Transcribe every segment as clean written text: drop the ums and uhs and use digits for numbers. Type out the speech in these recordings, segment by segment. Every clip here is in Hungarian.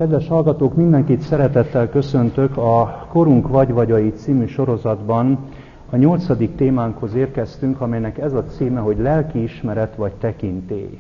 Kedves hallgatók, mindenkit szeretettel köszöntök. A Korunk Vagy-Vagyai című sorozatban a 8. témánkhoz érkeztünk, amelynek ez a címe, hogy lelkiismeret vagy tekintély.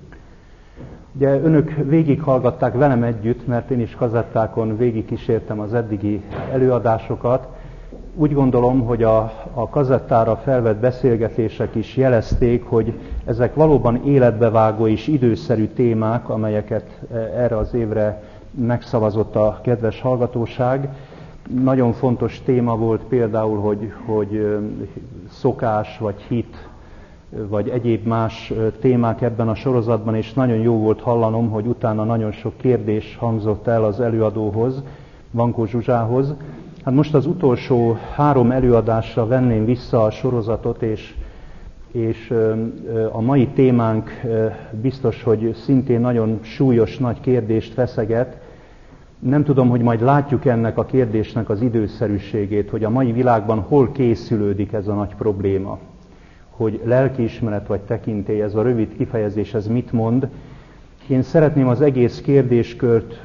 Ugye önök végighallgatták velem együtt, mert én is kazettákon végigkísértem az eddigi előadásokat. Úgy gondolom, hogy a kazettára felvett beszélgetések is jelezték, hogy ezek valóban életbevágó és időszerű témák, amelyeket erre az évre megszavazott a kedves hallgatóság. Nagyon fontos téma volt például, hogy szokás, vagy hit, vagy egyéb más témák ebben a sorozatban, és nagyon jó volt hallanom, hogy utána nagyon sok kérdés hangzott el az előadóhoz, Vankó Zsuzsához. Hát most az utolsó 3 előadásra venném vissza a sorozatot, és a mai témánk biztos, hogy szintén nagyon súlyos, nagy kérdést feszeget. Nem tudom, hogy majd látjuk ennek a kérdésnek az időszerűségét, hogy a mai világban hol készülődik ez a nagy probléma. Hogy lelkiismeret vagy tekintély, ez a rövid kifejezés, ez mit mond. Én szeretném az egész kérdéskört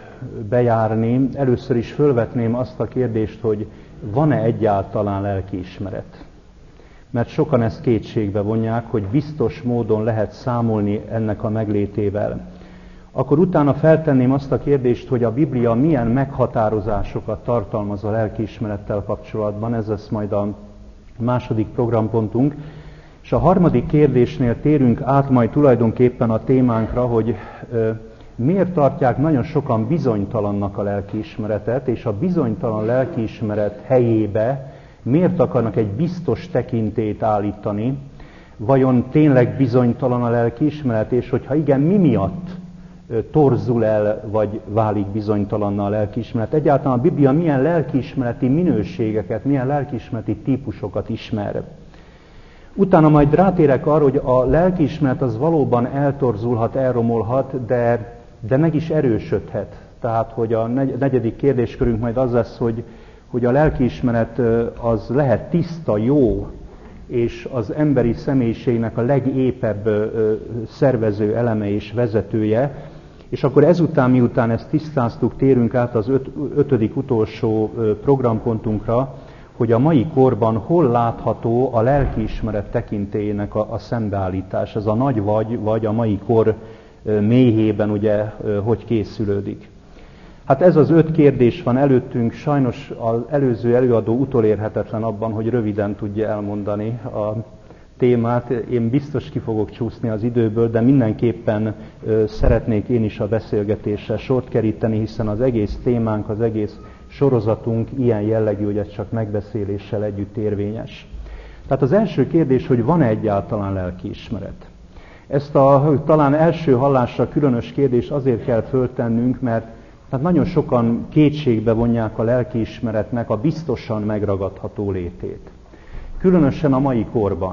bejárni. Először is fölvetném azt a kérdést, hogy van-e egyáltalán lelkiismeret? Mert sokan ezt kétségbe vonják, hogy biztos módon lehet számolni ennek a meglétével. Akkor utána feltenném azt a kérdést, hogy a Biblia milyen meghatározásokat tartalmaz a lelkiismerettel kapcsolatban, ez lesz majd a második programpontunk. És a harmadik kérdésnél térünk át majd tulajdonképpen a témánkra, hogy miért tartják nagyon sokan bizonytalannak a lelkiismeretet, és a bizonytalan lelkiismeret helyébe miért akarnak egy biztos tekintélyt állítani, vajon tényleg bizonytalan a lelkiismeret, és hogyha igen, mi miatt torzul el, vagy válik bizonytalanná a lelkiismeret. Egyáltalán a Biblia milyen lelkiismereti minőségeket, milyen lelkiismereti típusokat ismer. Utána majd rátérek arra, hogy a lelkiismeret az valóban eltorzulhat, elromolhat, de meg is erősödhet. Tehát, hogy a negyedik kérdéskörünk majd az lesz, hogy a lelkiismeret az lehet tiszta, jó, és az emberi személyiségnek a legépebb szervező eleme és vezetője. És akkor ezután, miután ezt tisztáztuk, térünk át az 5. utolsó programpontunkra, hogy a mai korban hol látható a lelkiismeret tekintélyének a szembeállítás. Ez a nagy vagy a mai kor mélyében ugye hogy készülődik. Hát ez az 5 kérdés van előttünk, sajnos az előző előadó utolérhetetlen abban, hogy röviden tudja elmondani a témát. Én biztos ki fogok csúszni az időből, de mindenképpen szeretnék én is a beszélgetésre sort keríteni, hiszen az egész témánk, az egész sorozatunk ilyen jellegű, hogy ez csak megbeszéléssel együtt érvényes. Tehát az első kérdés, hogy van-e egyáltalán lelkiismeret? Ezt a talán első hallásra különös kérdést azért kell föltennünk, mert hát nagyon sokan kétségbe vonják a lelkiismeretnek a biztosan megragadható létét. Különösen a mai korban.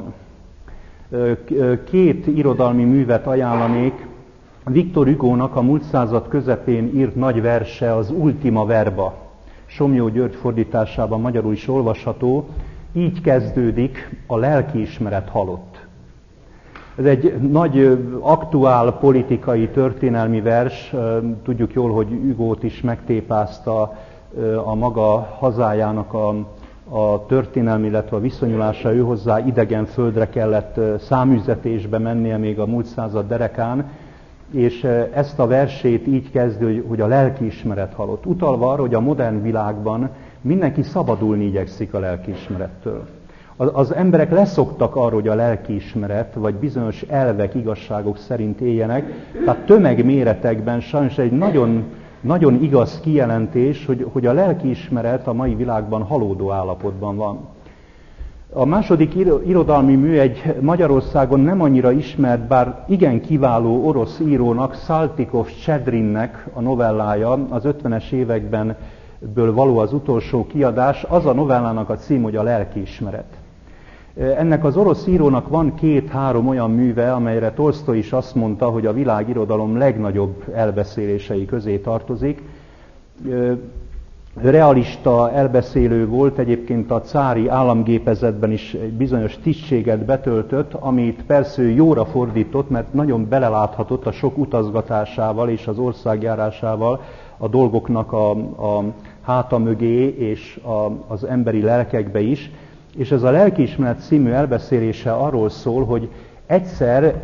2 irodalmi művet ajánlanék. Victor Hugónak a múlt század közepén írt nagy verse, az Ultima Verba. Somlyó György fordításában magyarul is olvasható. Így kezdődik: a lelkiismeret halott. Ez egy nagy aktuál politikai történelmi vers. Tudjuk jól, hogy Hugót is megtépázta a maga hazájának a történelmi, illetve a viszonyulása ő hozzá. Idegen földre kellett száműzetésbe mennie még a múlt század derekán, és ezt a versét így kezdő, hogy a lelkiismeret halott. Utalva arra, hogy a modern világban mindenki szabadulni igyekszik a lelkiismerettől. Az emberek leszoktak arról, hogy a lelkiismeret, vagy bizonyos elvek, igazságok szerint éljenek. Tehát tömegméretekben sajnos egy nagyon, nagyon igaz kijelentés, hogy a lelkiismeret a mai világban halódó állapotban van. A második irodalmi mű egy Magyarországon nem annyira ismert, bár igen kiváló orosz írónak, Saltykov-Csedrinnek a novellája, az 50-es években való az utolsó kiadás. Az a novellának a cím, hogy a lelkiismeret. Ennek az orosz írónak van 2-3 olyan műve, amelyre Tolsztoj is azt mondta, hogy a világirodalom legnagyobb elbeszélései közé tartozik. realista elbeszélő volt, egyébként a cári államgépezetben is bizonyos tisztséget betöltött, amit persze ő jóra fordított, mert nagyon beleláthatott a sok utazgatásával és az országjárásával a dolgoknak a háta mögé és az emberi lelkekbe is. És ez a Lelkiismeret című elbeszélése arról szól, hogy egyszer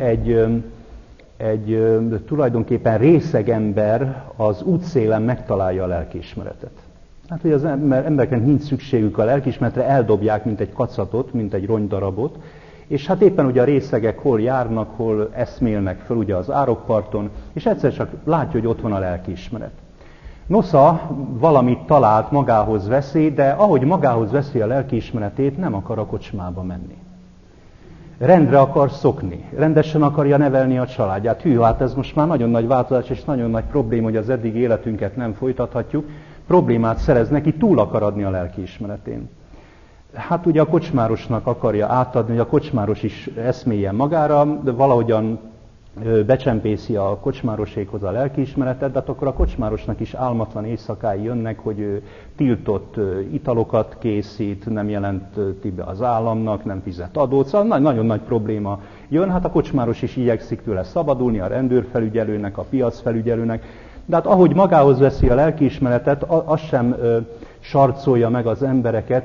egy tulajdonképpen részeg ember az útszélen megtalálja a lelkiismeretet. Hát, hogy az embereknek nincs szükségük a lelkiismeretre, eldobják, mint egy kacatot, mint egy rongydarabot, és hát éppen ugye a részegek hol járnak, hol eszmélnek föl ugye az árokparton, és egyszer csak látja, hogy ott van a lelkiismeret. Nosza valamit talált, magához veszi, de ahogy magához veszi a lelkiismeretét, nem akar a kocsmába menni. Rendre akar szokni, rendesen akarja nevelni a családját. Hű, hát ez most már nagyon nagy változás és nagyon nagy probléma, hogy az eddig életünket nem folytathatjuk. Problémát szerez neki, túl akar adni a lelkiismeretén. Hát ugye a kocsmárosnak akarja átadni, hogy a kocsmáros is eszméljen magára, de valahogyan becsempészi a kocsmárosékhoz a lelkiismeretet, de hát akkor a kocsmárosnak is álmatlan éjszakái jönnek, hogy ő tiltott italokat készít, nem jelenti be az államnak, nem fizet adót, szóval nagyon nagy probléma jön. Hát a kocsmáros is igyekszik tőle szabadulni, a rendőrfelügyelőnek, a piacfelügyelőnek, de hát ahogy magához veszi a lelkiismeretet, az sem sarcolja meg az embereket,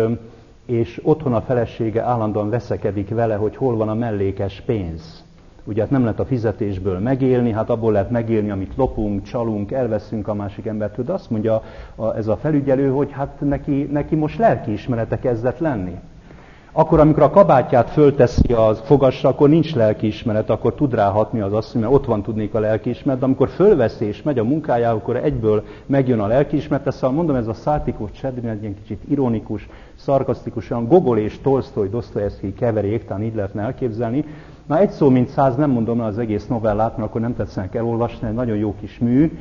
és otthon a felesége állandóan veszekedik vele, hogy hol van a mellékes pénz. Ugye hát nem lehet a fizetésből megélni, hát abból lehet megélni, amit lopunk, csalunk, elveszünk a másik embertől, de azt mondja ez a felügyelő, hogy hát neki most lelkiismerete kezdett lenni. Akkor, amikor a kabátját fölteszi a fogasra, akkor nincs lelkiismeret, akkor tud rá hatni az asszony, mert ott van tudnék a lelkiismeret, de amikor fölveszi és megy a munkájára, akkor egyből megjön a lelkiismeret. Szóval mondom, ez a Száltikov Csedrin egy ilyen kicsit ironikus, szarkasztikus, olyan Gogol és Tolsztoj, Dosztojevszkij keverék, talán így lehetne elképzelni. Na egy szó mint száz, nem mondom el az egész novellát, mert akkor nem tetszenek elolvasni, egy nagyon jó kis mű.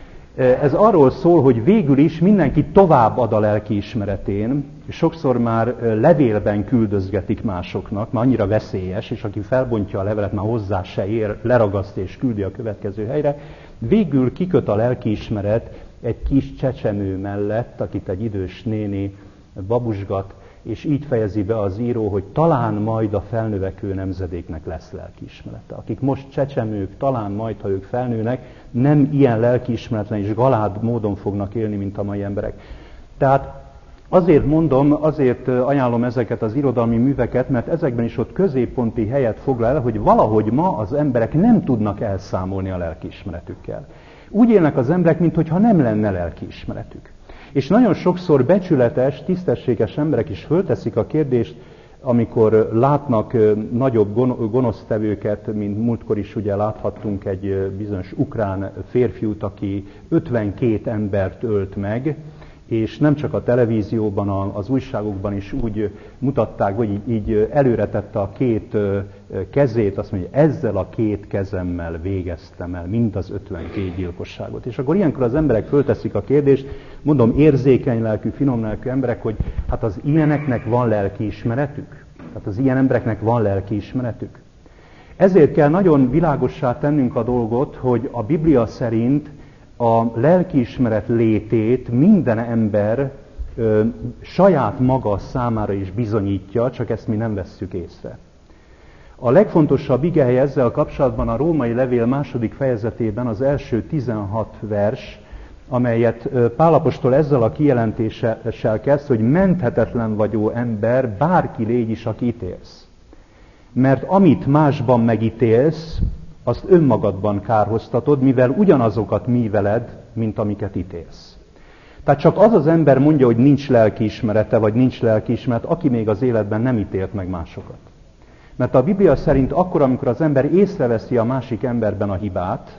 Ez arról szól, hogy végül is mindenki tovább ad a lelkiismeretén, és sokszor már levélben küldözgetik másoknak, már annyira veszélyes, és aki felbontja a levelet, már hozzá se ér, leragaszt és küldi a következő helyre. Végül kiköt a lelkiismeret egy kis csecsemő mellett, akit egy idős néni babusgat, és így fejezi be az író, hogy talán majd a felnövekvő nemzedéknek lesz lelkiismerete. Akik most csecsemők, talán majd, ha ők felnőnek, nem ilyen lelkiismeretlen és galád módon fognak élni, mint a mai emberek. Tehát azért mondom, azért ajánlom ezeket az irodalmi műveket, mert ezekben is ott középponti helyet foglal el, hogy valahogy ma az emberek nem tudnak elszámolni a lelkiismeretükkel. Úgy élnek az emberek, mintha nem lenne lelkiismeretük. És nagyon sokszor becsületes, tisztességes emberek is fölteszik a kérdést, amikor látnak nagyobb gonosztevőket, mint múltkor is ugye láthattunk egy bizonyos ukrán férfiút, aki 52 embert ölt meg, és nem csak a televízióban, az újságokban is úgy mutatták, hogy így előre tette a két kezét, azt mondja, ezzel a két kezemmel végeztem el mind az 52 gyilkosságot. És akkor ilyenkor az emberek fölteszik a kérdést, mondom, érzékeny lelkű, finom lelkű emberek, hogy hát az ilyeneknek van lelkiismeretük? Tehát az ilyen embereknek van lelkiismeretük? Ezért kell nagyon világossá tennünk a dolgot, hogy a Biblia szerint a lelkiismeret létét minden ember saját maga számára is bizonyítja, csak ezt mi nem vesszük észre. A legfontosabb igehely ezzel kapcsolatban a római levél második fejezetében az első 16 vers, amelyet Pál apostol ezzel a kijelentéssel kezd, hogy menthetetlen vagyó ember, bárki légy is, aki ítélsz. Mert amit másban megítélsz, azt önmagadban kárhoztatod, mivel ugyanazokat műveled, mint amiket ítélsz. Tehát csak az az ember mondja, hogy nincs lelkiismerete, vagy nincs lelkiismeret, aki még az életben nem ítélt meg másokat. Mert a Biblia szerint akkor, amikor az ember észreveszi a másik emberben a hibát,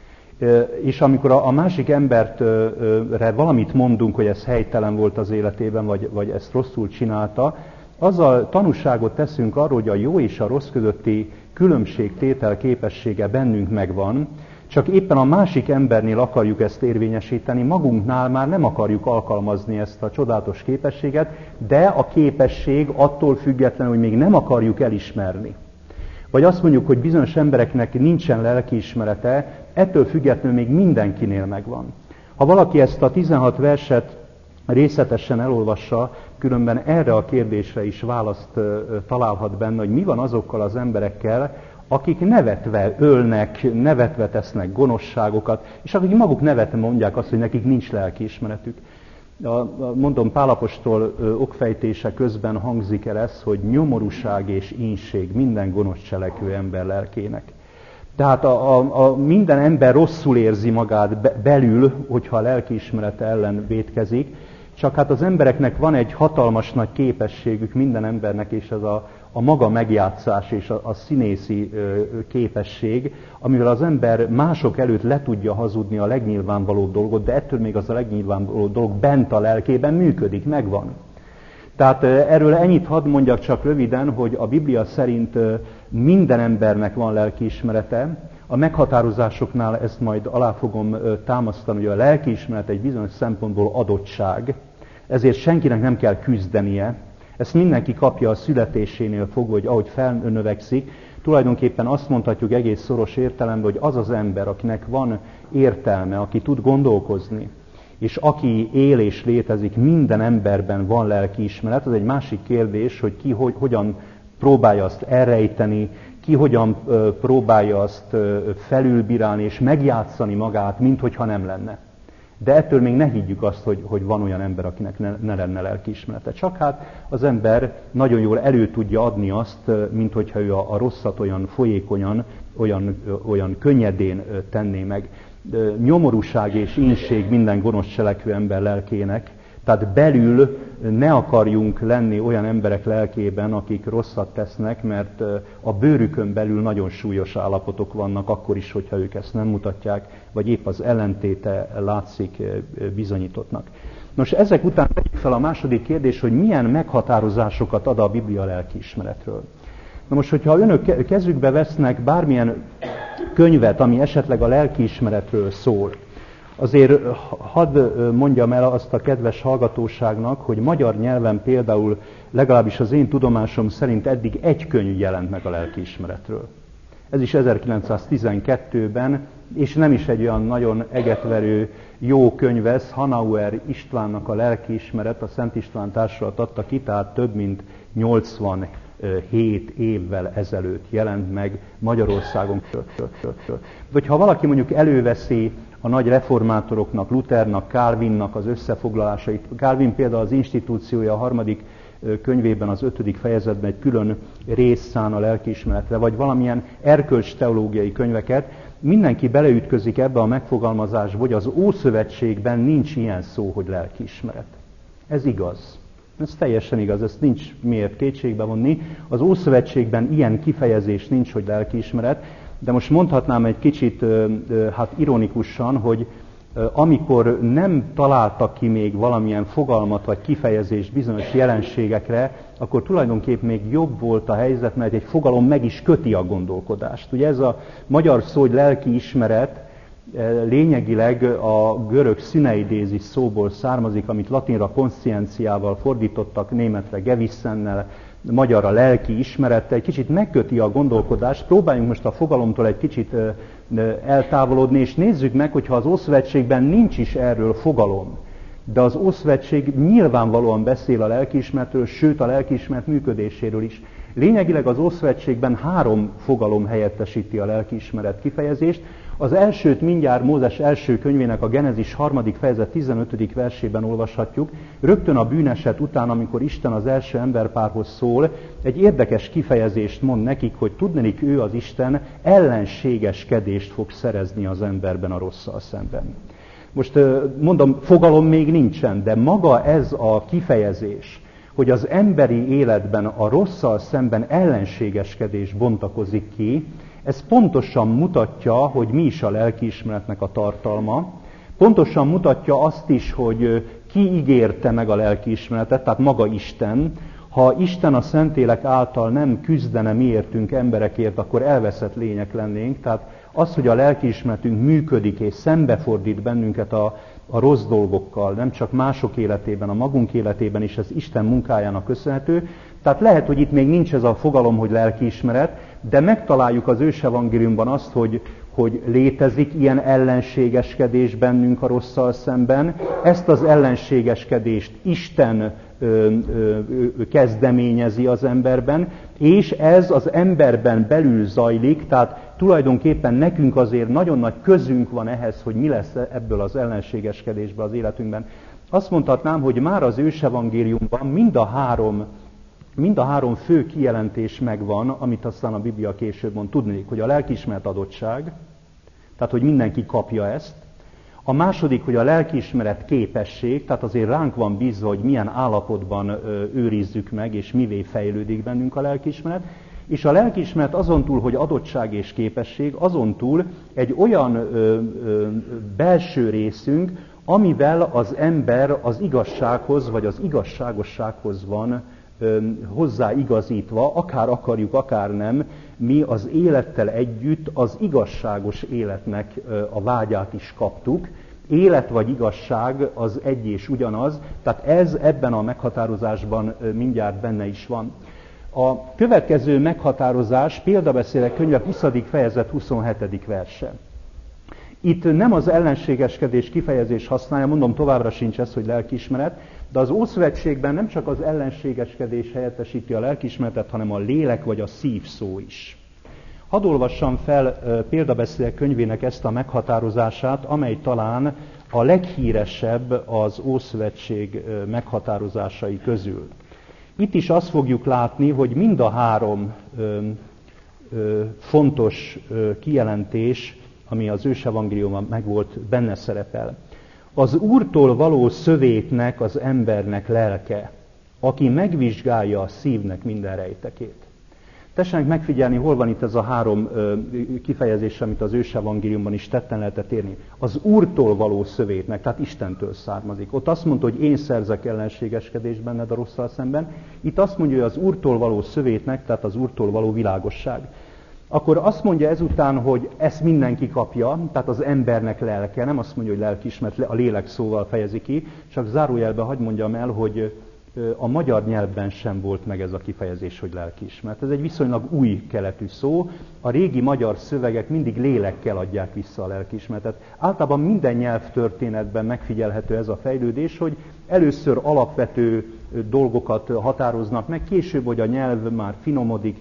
és amikor a másik embertre valamit mondunk, hogy ez helytelen volt az életében, vagy ezt rosszul csinálta, azzal tanúságot teszünk arról, hogy a jó és a rossz közötti különbségtétel képessége bennünk megvan, csak éppen a másik embernél akarjuk ezt érvényesíteni, magunknál már nem akarjuk alkalmazni ezt a csodálatos képességet, de a képesség attól függetlenül, hogy még nem akarjuk elismerni. Vagy azt mondjuk, hogy bizonyos embereknek nincsen lelkiismerete, ettől függetlenül még mindenkinél megvan. Ha valaki ezt a 16 verset részletesen elolvassa, különben erre a kérdésre is választ találhat benne, hogy mi van azokkal az emberekkel, akik nevetve ölnek, nevetve tesznek gonoszságokat, és akik maguk nevetve mondják azt, hogy nekik nincs lelkiismeretük. Mondom, Pál apostol okfejtése közben hangzik el ez, hogy nyomorúság és ínség minden gonosz cselekvő ember lelkének. Tehát minden ember rosszul érzi magát belül, hogyha a lelkiismerete ellen vétkezik, csak hát az embereknek van egy hatalmas nagy képességük, minden embernek, és ez a maga megjátszás és a színészi képesség, amivel az ember mások előtt le tudja hazudni a legnyilvánvalóbb dolgot, de ettől még az a legnyilvánvalóbb dolog bent a lelkében működik, megvan. Tehát erről ennyit hadd mondjak csak röviden, hogy a Biblia szerint minden embernek van lelkiismerete. A meghatározásoknál ezt majd alá fogom támasztani, hogy a lelkiismeret egy bizonyos szempontból adottság, ezért senkinek nem kell küzdenie. Ezt mindenki kapja a születésénél fogva, hogy ahogy felnövekszik, tulajdonképpen azt mondhatjuk egész szoros értelemben, hogy az az ember, akinek van értelme, aki tud gondolkozni, és aki él és létezik, minden emberben van lelkiismeret. Ez egy másik kérdés, hogy ki hogyan próbálja azt elrejteni, ki hogyan próbálja azt felülbírálni és megjátszani magát, minthogyha nem lenne. De ettől még ne higgyük azt, hogy van olyan ember, akinek ne lenne lelkiismerete. Csak hát az ember nagyon jól elő tudja adni azt, minthogyha ő a rosszat olyan folyékonyan, olyan könnyedén tenné meg. Nyomorúság és ínség minden gonosz cselekvő ember lelkének, tehát belül ne akarjunk lenni olyan emberek lelkében, akik rosszat tesznek, mert a bőrükön belül nagyon súlyos állapotok vannak, akkor is, hogyha ők ezt nem mutatják, vagy épp az ellentéte látszik bizonyítottnak. Nos, ezek után tegyük fel a második kérdés, hogy milyen meghatározásokat ad a Biblia lelkiismeretről. Na most, hogyha önök kezükbe vesznek bármilyen könyvet, ami esetleg a lelkiismeretről szól, azért hadd mondjam el azt a kedves hallgatóságnak, hogy magyar nyelven például legalábbis az én tudomásom szerint eddig egy könyv jelent meg a lelkiismeretről. Ez is 1912-ben, és nem is egy olyan nagyon egetverő jó könyv ez, Hanauer Istvánnak a lelkiismeret, a Szent István Társulat adta ki, tehát több mint 87 évvel ezelőtt jelent meg Magyarországon. Vagy ha valaki mondjuk előveszi a nagy reformátoroknak, Luthernak, Calvinnak az összefoglalásait. Calvin például az Institúciója a 3. könyvében, az 5. fejezetben egy külön rész szán a lelkiismeretre, vagy valamilyen erkölcsteológiai könyveket. Mindenki beleütközik ebbe a megfogalmazásba, hogy az Ószövetségben nincs ilyen szó, hogy lelkiismeret. Ez igaz. Ez teljesen igaz, ezt nincs miért kétségbe vonni. Az Ószövetségben ilyen kifejezés nincs, hogy lelkiismeret, de most mondhatnám egy kicsit ironikusan, hogy amikor nem találtak ki még valamilyen fogalmat vagy kifejezést bizonyos jelenségekre, akkor tulajdonképpen még jobb volt a helyzet, mert egy fogalom meg is köti a gondolkodást. Ugye ez a magyar szó, hogy lelkiismeret, lényegileg a görög szüneidézis szóból származik, amit latinra konscienciával fordítottak, németre gevissennel, magyarra lelki ismerettel, egy kicsit megköti a gondolkodást. Próbáljunk most a fogalomtól egy kicsit eltávolodni, és nézzük meg, hogyha az Ószövetségben nincs is erről fogalom, de az Ószövetség nyilvánvalóan beszél a lelkiismeretről, sőt a lelkiismeret működéséről is. Lényegileg az Ószövetségben 3 fogalom helyettesíti a lelkiismeret kifejezést. Az elsőt mindjárt Mózes első könyvének, a Genezis 3. fejezet 15. versében olvashatjuk. Rögtön a bűneset után, amikor Isten az első emberpárhoz szól, egy érdekes kifejezést mond nekik, hogy tudnilik, ő az Isten ellenségeskedést fog szerezni az emberben a rosszal szemben. Most mondom, fogalom még nincsen, de maga ez a kifejezés, hogy az emberi életben a rosszal szemben ellenségeskedés bontakozik ki, ez pontosan mutatja, hogy mi is a lelkiismeretnek a tartalma. Pontosan mutatja azt is, hogy ki ígérte meg a lelkiismeretet, tehát maga Isten. Ha Isten a Szentlélek által nem küzdene miértünk emberekért, akkor elveszett lények lennénk. Tehát az, hogy a lelkiismeretünk működik és szembefordít bennünket a rossz dolgokkal, nem csak mások életében, a magunk életében is, ez Isten munkájának köszönhető. Tehát lehet, hogy itt még nincs ez a fogalom, hogy lelkiismeret, de megtaláljuk az ősevangéliumban azt, hogy létezik ilyen ellenségeskedés bennünk a rosszal szemben. Ezt az ellenségeskedést Isten kezdeményezi az emberben, és ez az emberben belül zajlik, tehát tulajdonképpen nekünk azért nagyon nagy közünk van ehhez, hogy mi lesz ebből az ellenségeskedésből az életünkben. Azt mondhatnám, hogy már az ősevangéliumban mind a három fő kijelentés megvan, amit aztán a Biblia később mond. Tudnék, hogy a lelkiismeret adottság, tehát hogy mindenki kapja ezt. A második, hogy a lelkiismeret képesség, tehát azért ránk van bízva, hogy milyen állapotban őrizzük meg, és mivé fejlődik bennünk a lelkiismeret. És a lelkiismeret azon túl, hogy adottság és képesség, azon túl egy olyan belső részünk, amivel az ember az igazsághoz, vagy az igazságossághoz van hozzáigazítva, akár akarjuk, akár nem, mi az élettel együtt az igazságos életnek a vágyát is kaptuk. Élet vagy igazság az egy és ugyanaz, tehát ez ebben a meghatározásban mindjárt benne is van. A következő meghatározás Példabeszédek könyve 20. fejezet 27. verse. Itt nem az ellenségeskedés kifejezés használja, mondom, továbbra sincs ez, hogy lelkiismeret, de az Ószövetségben nem csak az ellenségeskedés helyettesíti a lelkiismeretet, hanem a lélek vagy a szív szó is. Hadd olvassam fel Példabeszédek könyvének ezt a meghatározását, amely talán a leghíresebb az Ószövetség meghatározásai közül. Itt is azt fogjuk látni, hogy mind a három fontos kijelentés, ami az ősevangéliumban megvolt, benne szerepel. Az Úrtól való szövétnek az embernek lelke, aki megvizsgálja a szívnek minden rejtekét. Tessenek megfigyelni, hol van itt ez a három kifejezés, amit az ősevangéliumban is tetten lehetett érni. Az Úrtól való szövétnek, tehát Istentől származik. Ott azt mondta, hogy én szerzek ellenségeskedést benned a rosszal szemben. Itt azt mondja, hogy az Úrtól való szövétnek, tehát az Úrtól való világosság. Akkor azt mondja ezután, hogy ezt mindenki kapja, tehát az embernek lelke, nem azt mondja, hogy lelkiismeret, a lélek szóval fejezi ki, csak zárójelben hadd mondjam el, hogy a magyar nyelvben sem volt meg ez a kifejezés, hogy lelkiismeret. Ez egy viszonylag új keletű szó. A régi magyar szövegek mindig lélekkel adják vissza a lelkiismeretet. Általában minden nyelvtörténetben megfigyelhető ez a fejlődés, hogy először alapvető dolgokat határoznak meg, később, hogy a nyelv már finomodik,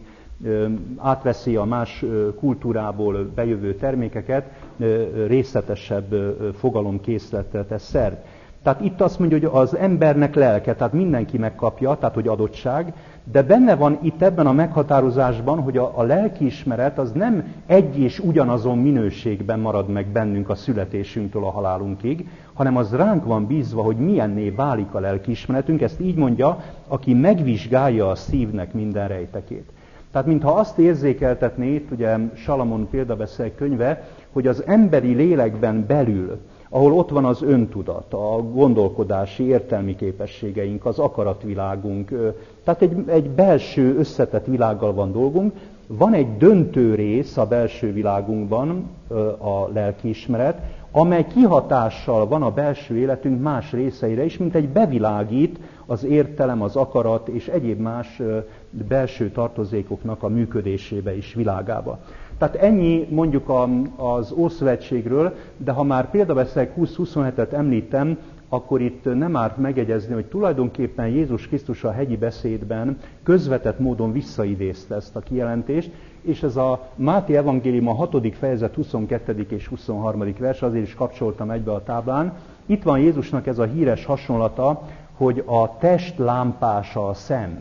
átveszi a más kultúrából bejövő termékeket, részletesebb fogalomkészletre tesz szert. Tehát itt azt mondja, hogy az embernek lelke, tehát mindenki megkapja, tehát hogy adottság, de benne van itt ebben a meghatározásban, hogy a lelkiismeret az nem egy és ugyanazon minőségben marad meg bennünk a születésünktől a halálunkig, hanem az ránk van bízva, hogy milyenné válik a lelkiismeretünk. Ezt így mondja, aki megvizsgálja a szívnek minden rejtekét. Tehát mintha azt érzékeltetné itt, ugye Salamon Példabeszédek könyve, hogy az emberi lélekben belül, ahol ott van az öntudat, a gondolkodási, értelmi képességeink, az akaratvilágunk, tehát egy belső összetett világgal van dolgunk, van egy döntő rész a belső világunkban, a lelkiismeret, amely kihatással van a belső életünk más részeire is, mint egy bevilágít az értelem, az akarat és egyéb más belső tartozékoknak a működésébe is, világába. Tehát ennyi mondjuk az Ószövetségről, de ha már Példabeszédek 20-27-et említem, akkor itt nem árt megegyezni, hogy tulajdonképpen Jézus Krisztus a hegyi beszédben közvetett módon visszaidézte ezt a kijelentést, és ez a Máté evangélium a 6. fejezet 22. és 23. vers, azért is kapcsoltam egybe a táblán. Itt van Jézusnak ez a híres hasonlata, hogy a test lámpása a szem.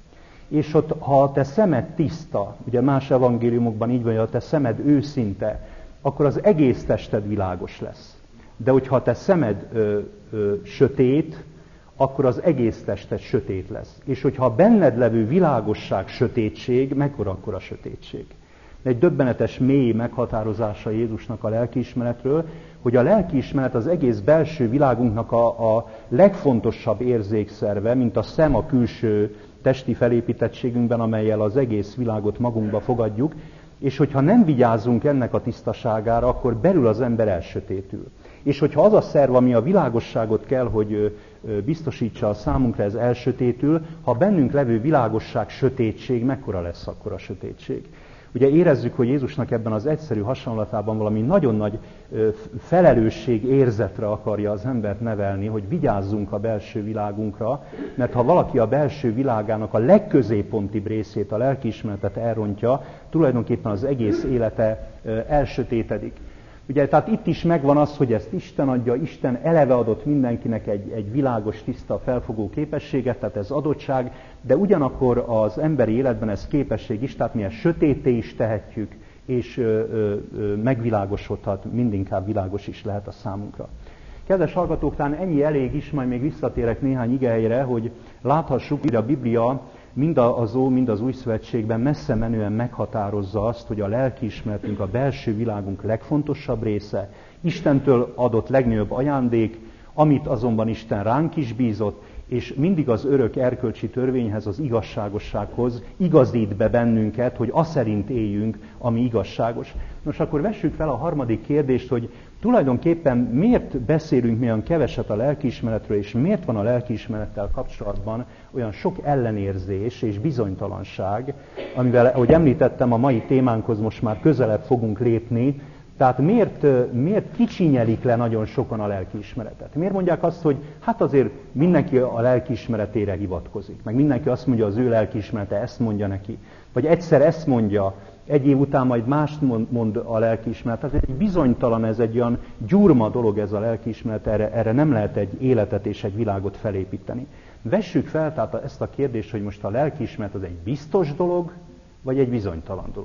És ott, ha a te szemed tiszta, ugye más evangéliumokban így van, hogy a te szemed őszinte, akkor az egész tested világos lesz. De hogyha a te szemed sötét, akkor az egész tested sötét lesz. És hogyha a benned levő világosság sötétség, mekkora akkor a sötétség? Egy döbbenetes mély meghatározása Jézusnak a lelkiismeretről, hogy a lelkiismeret az egész belső világunknak a legfontosabb érzékszerve, mint a szem a külső testi felépítettségünkben, amellyel az egész világot magunkba fogadjuk, és hogyha nem vigyázunk ennek a tisztaságára, akkor belül az ember elsötétül. És hogyha az a szerv, ami a világosságot kell, hogy biztosítsa a számunkra, ez elsötétül, ha bennünk levő világosság sötétség, mekkora lesz akkor a sötétség? Ugye érezzük, hogy Jézusnak ebben az egyszerű hasonlatában valami nagyon nagy felelősség érzetre akarja az embert nevelni, hogy vigyázzunk a belső világunkra, mert ha valaki a belső világának a legközéppontibb részét, a lelkiismeretet elrontja, tulajdonképpen az egész élete elsötétedik. Ugye, tehát itt is megvan az, hogy ezt Isten adja, Isten eleve adott mindenkinek egy világos, tiszta, felfogó képességet, tehát ez adottság, de ugyanakkor az emberi életben ez képesség is, tehát mi ezt sötétté is tehetjük, és megvilágosodhat, mindinkább világos is lehet a számunkra. Kedves hallgatók, talán ennyi elég is, majd még visszatérek néhány igehelyre, hogy láthassuk, hogy a Biblia mind az Ó, mind az Új Szövetségben messze menően meghatározza azt, hogy a lelkiismeretünk, a belső világunk legfontosabb része, Istentől adott legnagyobb ajándék, amit azonban Isten ránk is bízott, és mindig az örök erkölcsi törvényhez, az igazságossághoz igazít be bennünket, hogy aszerint éljünk, ami igazságos. Nos, akkor vessük fel a harmadik kérdést, hogy tulajdonképpen miért beszélünk mi olyan keveset a lelkiismeretről, és miért van a lelkiismerettel kapcsolatban olyan sok ellenérzés és bizonytalanság, amivel, ahogy említettem, a mai témánkhoz most már közelebb fogunk lépni. Tehát miért kicsinyelik le nagyon sokan a lelkiismeretet? Miért mondják azt, hogy hát azért mindenki a lelkiismeretére hivatkozik, meg mindenki azt mondja, az ő lelkiismerete ezt mondja neki, vagy egyszer ezt mondja, egy év után majd mást mond a lelkiismeret. Tehát egy bizonytalan, ez egy olyan gyurma dolog ez a lelkiismeret, erre nem lehet egy életet és egy világot felépíteni. Vessük fel tehát ezt a kérdést, hogy most a lelkiismeret az egy biztos dolog, vagy egy bizonytalan dolog.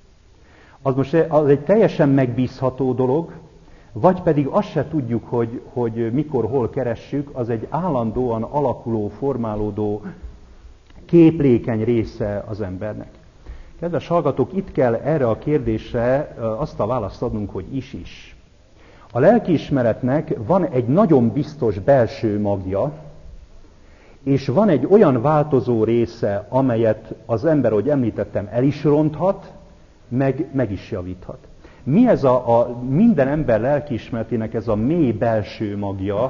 Az egy teljesen megbízható dolog, vagy pedig azt se tudjuk, hogy mikor, hol keressük, az egy állandóan alakuló, formálódó, képlékeny része az embernek. Kedves hallgatók, itt kell erre a kérdésre azt a választ adnunk, hogy is. A lelkiismeretnek van egy nagyon biztos belső magja, és van egy olyan változó része, amelyet az ember, ahogy említettem, el is ronthat, meg is javíthat. Mi ez minden ember lelkiismeretének ez a mély belső magja,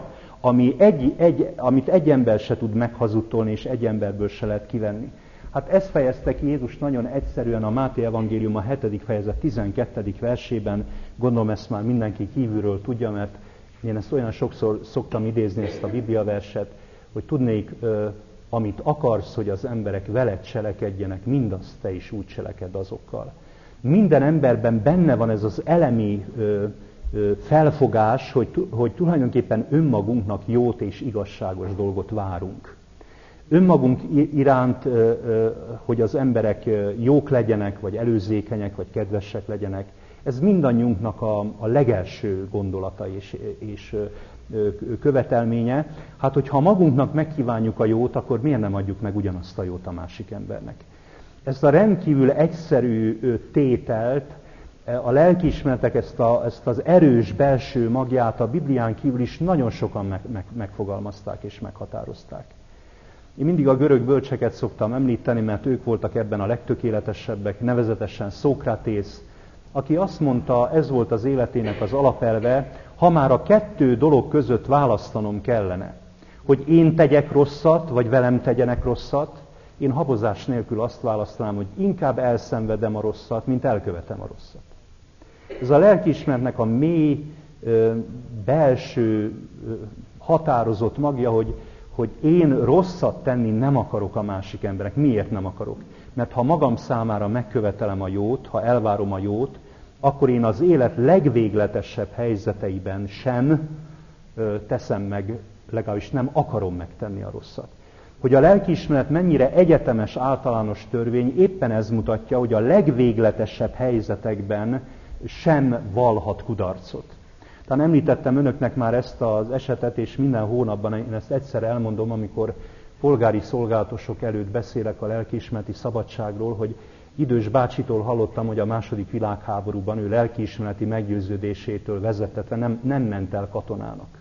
amit egy ember se tud meghazudtolni, és egy emberből se lehet kivenni? Hát ezt fejezte ki Jézus nagyon egyszerűen a Máté evangélium a 7. fejezet 12. versében. Gondolom ezt már mindenki kívülről tudja, mert én ezt olyan sokszor szoktam idézni, ezt a Biblia verset, hogy tudnék, amit akarsz, hogy az emberek veled cselekedjenek, mindazt te is úgy cselekedd azokkal. Minden emberben benne van ez az elemi felfogás, hogy tulajdonképpen önmagunknak jót és igazságos dolgot várunk. Önmagunk iránt, hogy az emberek jók legyenek, vagy előzékenyek, vagy kedvesek legyenek, ez mindannyiunknak a legelső gondolata és követelménye. Hát, hogyha magunknak megkívánjuk a jót, akkor miért nem adjuk meg ugyanazt a jót a másik embernek? Ezt a rendkívül egyszerű tételt, a lelkiismeretek ezt az erős belső magját a Biblián kívül is nagyon sokan megfogalmazták és meghatározták. Én mindig a görög bölcseket szoktam említeni, mert ők voltak ebben a legtökéletesebbek, nevezetesen Szókratész, aki azt mondta, ez volt az életének az alapelve, ha már a kettő dolog között választanom kellene, hogy én tegyek rosszat, vagy velem tegyenek rosszat, én habozás nélkül azt választanám, hogy inkább elszenvedem a rosszat, mint elkövetem a rosszat. Ez a lelkiismeretnek a mély, belső, határozott magja, hogy én rosszat tenni nem akarok a másik emberek. Miért nem akarok? Mert ha magam számára megkövetelem a jót, ha elvárom a jót, akkor én az élet legvégletesebb helyzeteiben sem teszem meg, legalábbis nem akarom megtenni a rosszat. Hogy a lelkiismeret mennyire egyetemes általános törvény, éppen ez mutatja, hogy a legvégletesebb helyzetekben sem vallhat kudarcot. Talán említettem önöknek már ezt az esetet, és minden hónapban én ezt egyszer elmondom, amikor polgári szolgálatosok előtt beszélek a lelkiismereti szabadságról, hogy idős bácsitól hallottam, hogy a II. Világháborúban ő lelkiismereti meggyőződésétől vezettetve nem ment el katonának.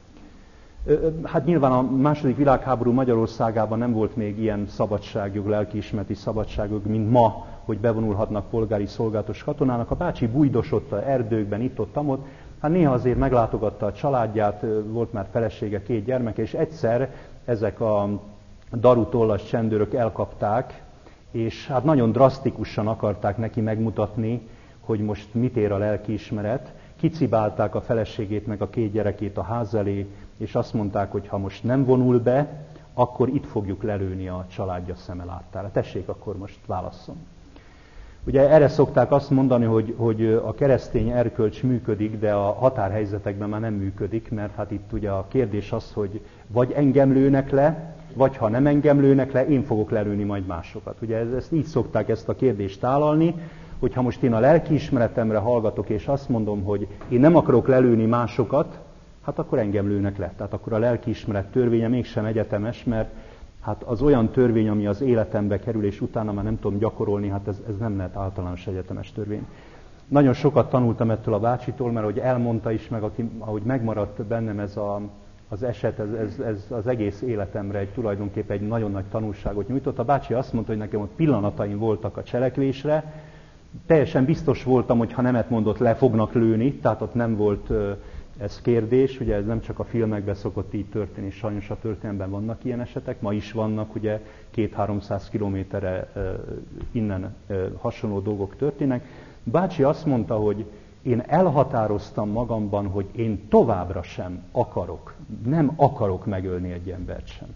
Hát nyilván a II. Világháború Magyarországában nem volt még ilyen szabadságjog, lelkiismereti szabadságjog, mint ma, hogy bevonulhatnak polgári szolgálatos katonának. A bácsi bujdosott az erdőkben, itt-ott, hát néha azért meglátogatta a családját, volt már felesége, 2 gyermeke, és egyszer ezek a darutollas csendőrök elkapták, és hát nagyon drasztikusan akarták neki megmutatni, hogy most mit ér a lelkiismeret. Kicibálták a feleségét meg a 2 gyerekét a ház elé, és azt mondták, hogy ha most nem vonul be, akkor itt fogjuk lelőni a családja szeme láttára. Tessék, akkor most válasszon. Ugye erre szokták azt mondani, hogy a keresztény erkölcs működik, de a határhelyzetekben már nem működik, mert hát itt ugye a kérdés az, hogy vagy engem lőnek le, vagy ha nem engem lőnek le, én fogok lelőni majd másokat. Ugye ezt így szokták ezt a kérdést tálalni, hogy ha most én a lelkiismeretemre hallgatok, és azt mondom, hogy én nem akarok lelőni másokat, hát akkor engem lőnek le. Tehát akkor a lelkiismeret törvénye mégsem egyetemes, mert hát az olyan törvény, ami az életembe kerül, és utána már nem tudom gyakorolni, hát ez nem lehet általános egyetemes törvény. Nagyon sokat tanultam ettől a bácsitól, mert ahogy elmondta is, meg ahogy megmaradt bennem ez az eset, ez az egész életemre tulajdonképpen egy nagyon nagy tanulságot nyújtott. A bácsi azt mondta, hogy nekem ott pillanataim voltak a cselekvésre, teljesen biztos voltam, hogy ha nemet mondott, le fognak lőni, tehát ott nem volt ez kérdés, ugye ez nem csak a filmekben szokott így történni, sajnos a történelemben vannak ilyen esetek, ma is vannak, ugye 200-300 kilométerre innen hasonló dolgok történnek. Bácsi azt mondta, hogy én elhatároztam magamban, hogy én továbbra sem nem akarok megölni egy embert sem.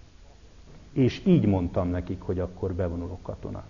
És így mondtam nekik, hogy akkor bevonulok katonának.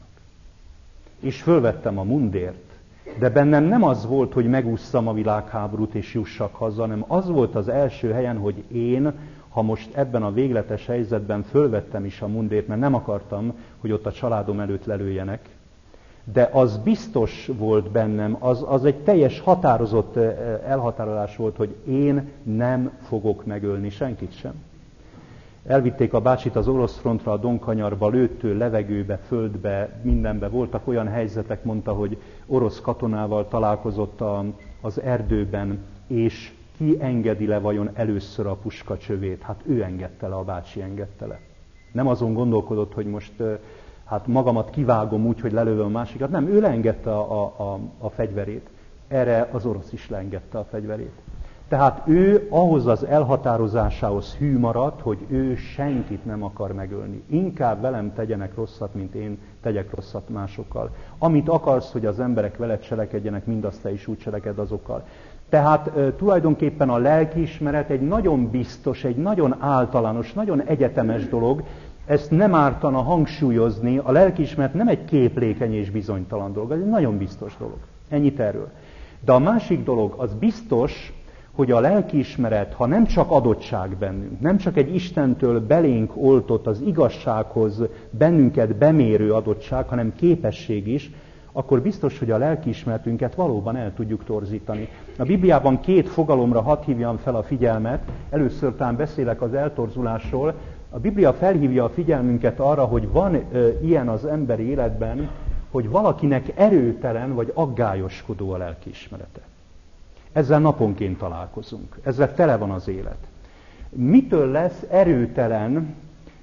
És fölvettem a mundért, de bennem nem az volt, hogy megússzam a világháborút és jussak haza, hanem az volt az első helyen, hogy én, ha most ebben a végletes helyzetben fölvettem is a mundért, mert nem akartam, hogy ott a családom előtt lelőjenek, de az biztos volt bennem, az egy teljes határozott elhatárolás volt, hogy én nem fogok megölni senkit sem. Elvitték a bácsit az orosz frontra, a Donkanyarba, lőttől, levegőbe, földbe, mindenbe. Voltak olyan helyzetek, mondta, hogy orosz katonával találkozott az erdőben, és ki engedi le vajon először a puska csövét? Hát ő engedte le, a bácsi engedte le. Nem azon gondolkodott, hogy most hát magamat kivágom úgy, hogy lelövöm a másikat. Nem, ő leengedte a fegyverét. Erre az orosz is leengedte a fegyverét. Tehát ő ahhoz az elhatározásához hű maradt, hogy ő senkit nem akar megölni. Inkább velem tegyenek rosszat, mint én tegyek rosszat másokkal. Amit akarsz, hogy az emberek veled cselekedjenek, mindazt te is úgy cseleked azokkal. Tehát tulajdonképpen a lelkiismeret egy nagyon biztos, egy nagyon általános, nagyon egyetemes dolog. Ezt nem ártana hangsúlyozni. A lelkiismeret nem egy képlékeny és bizonytalan dolog, ez egy nagyon biztos dolog. Ennyit erről. De a másik dolog, az biztos, hogy a lelkiismeret, ha nem csak adottság bennünk, nem csak egy Istentől belénk oltott az igazsághoz bennünket bemérő adottság, hanem képesség is, akkor biztos, hogy a lelkiismeretünket valóban el tudjuk torzítani. A Bibliában 2 fogalomra hadd hívjam fel a figyelmet, először talán beszélek az eltorzulásról. A Biblia felhívja a figyelmünket arra, hogy van ilyen az emberi életben, hogy valakinek erőtelen vagy aggályoskodó a lelkiismerete. Ezzel naponként találkozunk. Ezzel tele van az élet. Mitől lesz erőtelen,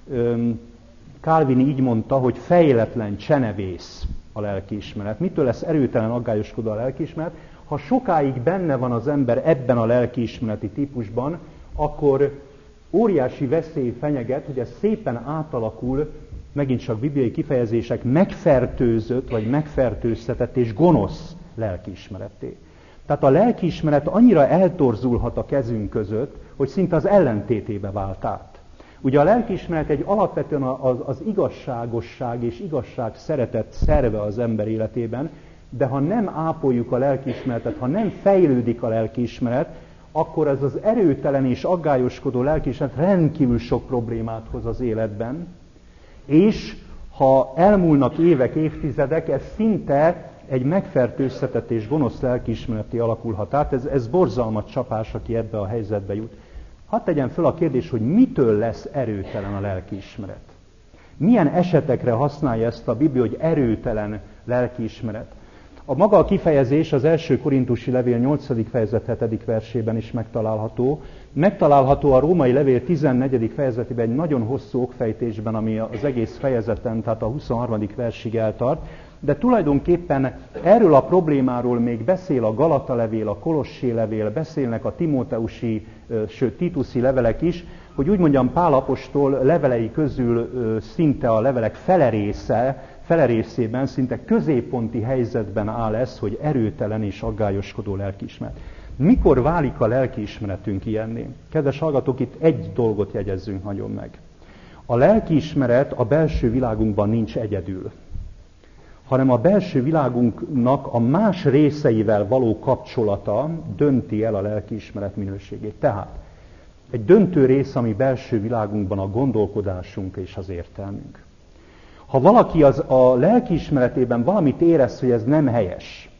Calvin így mondta, hogy fejletlen, csenevész a lelkiismeret. Mitől lesz erőtelen, aggályoskodó a lelkiismeret? Ha sokáig benne van az ember ebben a lelkiismereti típusban, akkor óriási veszély fenyeget, hogy ez szépen átalakul, megint csak bibliai kifejezések, megfertőzött, vagy megfertőztetett és gonosz lelkiismeretté. Tehát a lelkiismeret annyira eltorzulhat a kezünk között, hogy szinte az ellentétébe vált át. Ugye a lelkiismeret egy alapvetően az igazságosság és igazság szeretet szerve az ember életében, de ha nem ápoljuk a lelkiismeretet, ha nem fejlődik a lelkiismeret, akkor ez az erőtelen és aggályoskodó lelkiismeret rendkívül sok problémát hoz az életben, és ha elmúlnak évek, évtizedek, ez szinte egy megfertőztetett és gonosz lelkiismereti alakulhat át. Ez borzalmat csapás, aki ebbe a helyzetbe jut. Hadd tegyem föl a kérdés, hogy mitől lesz erőtelen a lelkiismeret? Milyen esetekre használja ezt a Biblia, hogy erőtelen lelkiismeret? A maga a kifejezés az 1. Korintusi levél 8. fejezet 7. versében is megtalálható. Megtalálható a római levél 14. fejezetében egy nagyon hosszú okfejtésben, ami az egész fejezeten, tehát a 23. versig eltart. De tulajdonképpen erről a problémáról még beszél a Galata levél, a Kolossé levél, beszélnek a Timóteusi, sőt Tituszi levelek is, hogy úgy mondjam, Pál apostol levelei közül szinte a levelek fele része felerészében szinte középponti helyzetben áll ez, hogy erőtelen és aggályoskodó lelkiismeret. Mikor válik a lelkiismeretünk ilyenné? Kedves hallgatók, itt egy dolgot jegyezzünk nagyon meg. A lelkiismeret a belső világunkban nincs egyedül, hanem a belső világunknak a más részeivel való kapcsolata dönti el a lelkiismeret minőségét. Tehát egy döntő rész, ami belső világunkban a gondolkodásunk és az értelmünk. Ha valaki a lelkiismeretében valamit érez, hogy ez nem helyes,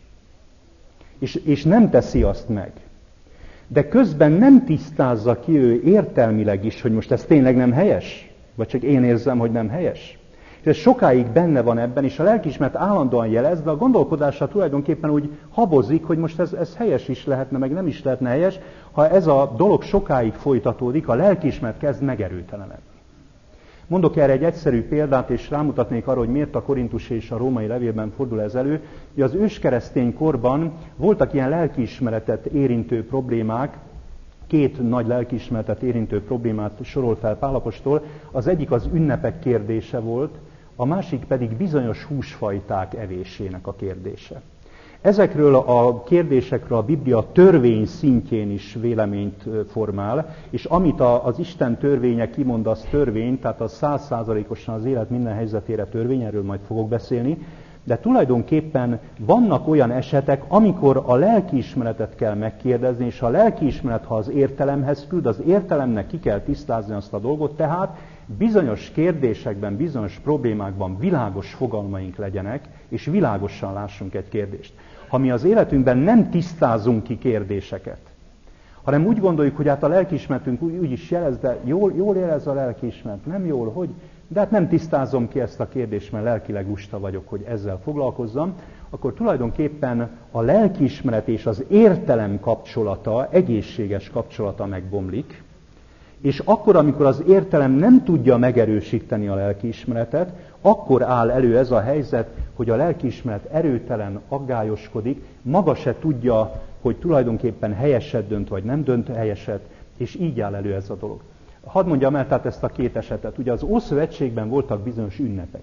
és nem teszi azt meg, de közben nem tisztázza ki ő értelmileg is, hogy most ez tényleg nem helyes, vagy csak én érzem, hogy nem helyes. És ez sokáig benne van ebben, és a lelkiismeret állandóan jelez, de a gondolkodása tulajdonképpen úgy habozik, hogy most ez helyes is lehetne, meg nem is lehetne helyes. Ha ez a dolog sokáig folytatódik, a lelkiismeret kezd megerőtelenedni. Mondok erre egy egyszerű példát, és rámutatnék arra, hogy miért a korintusi és a római levélben fordul ez elő. Hogy az őskeresztény korban voltak ilyen lelkiismeretet érintő problémák, két nagy lelkiismeretet érintő problémát sorol fel Pál apostol. Az egyik az ünnepek kérdése volt, a másik pedig bizonyos húsfajták evésének a kérdése. Ezekről a kérdésekről a Biblia törvény szintjén is véleményt formál, és amit az Isten törvénye kimond, az törvény, tehát az 100%-osan az élet minden helyzetére törvény, erről majd fogok beszélni, de tulajdonképpen vannak olyan esetek, amikor a lelkiismeretet kell megkérdezni, és a lelkiismeret, ha az értelemhez küld, az értelemnek ki kell tisztázni azt a dolgot, tehát bizonyos kérdésekben, bizonyos problémákban világos fogalmaink legyenek, és világosan lássunk egy kérdést. Ha mi az életünkben nem tisztázunk ki kérdéseket, hanem úgy gondoljuk, hogy hát a lelkiismeretünk úgy is jelez, de jól jelez a lelkiismeret, nem jól, hogy? De hát nem tisztázom ki ezt a kérdést, mert lelkileg lusta vagyok, hogy ezzel foglalkozzam, akkor tulajdonképpen a lelkiismeret és az értelem kapcsolata, egészséges kapcsolata megbomlik, és akkor, amikor az értelem nem tudja megerősíteni a lelkiismeretet, akkor áll elő ez a helyzet, hogy a lelkiismeret erőtelen, aggályoskodik, maga se tudja, hogy tulajdonképpen helyeset dönt, vagy nem dönt helyeset, és így áll elő ez a dolog. Hadd mondjam el tehát ezt a két esetet. Ugye az Ószövetségben voltak bizonyos ünnepek.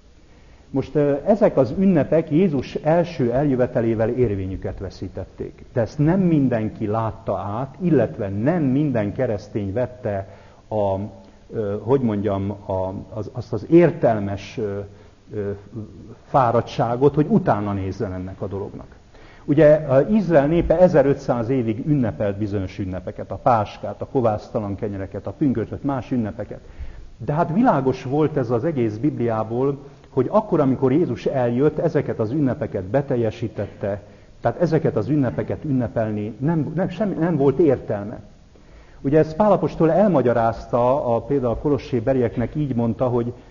Most ezek az ünnepek Jézus első eljövetelével érvényüket veszítették. De ezt nem mindenki látta át, illetve nem minden keresztény vette azt az értelmes fáradtságot, hogy utána nézzen ennek a dolognak. Ugye Izrael népe 1500 évig ünnepelt bizonyos ünnepeket, a páskát, a kovásztalan kenyereket, a pünkösdöt, más ünnepeket. De hát világos volt ez az egész Bibliából, hogy akkor, amikor Jézus eljött, ezeket az ünnepeket beteljesítette, tehát ezeket az ünnepeket ünnepelni nem volt értelme. Ugye ezt Pál apostol elmagyarázta, például a kolosséberieknek így mondta,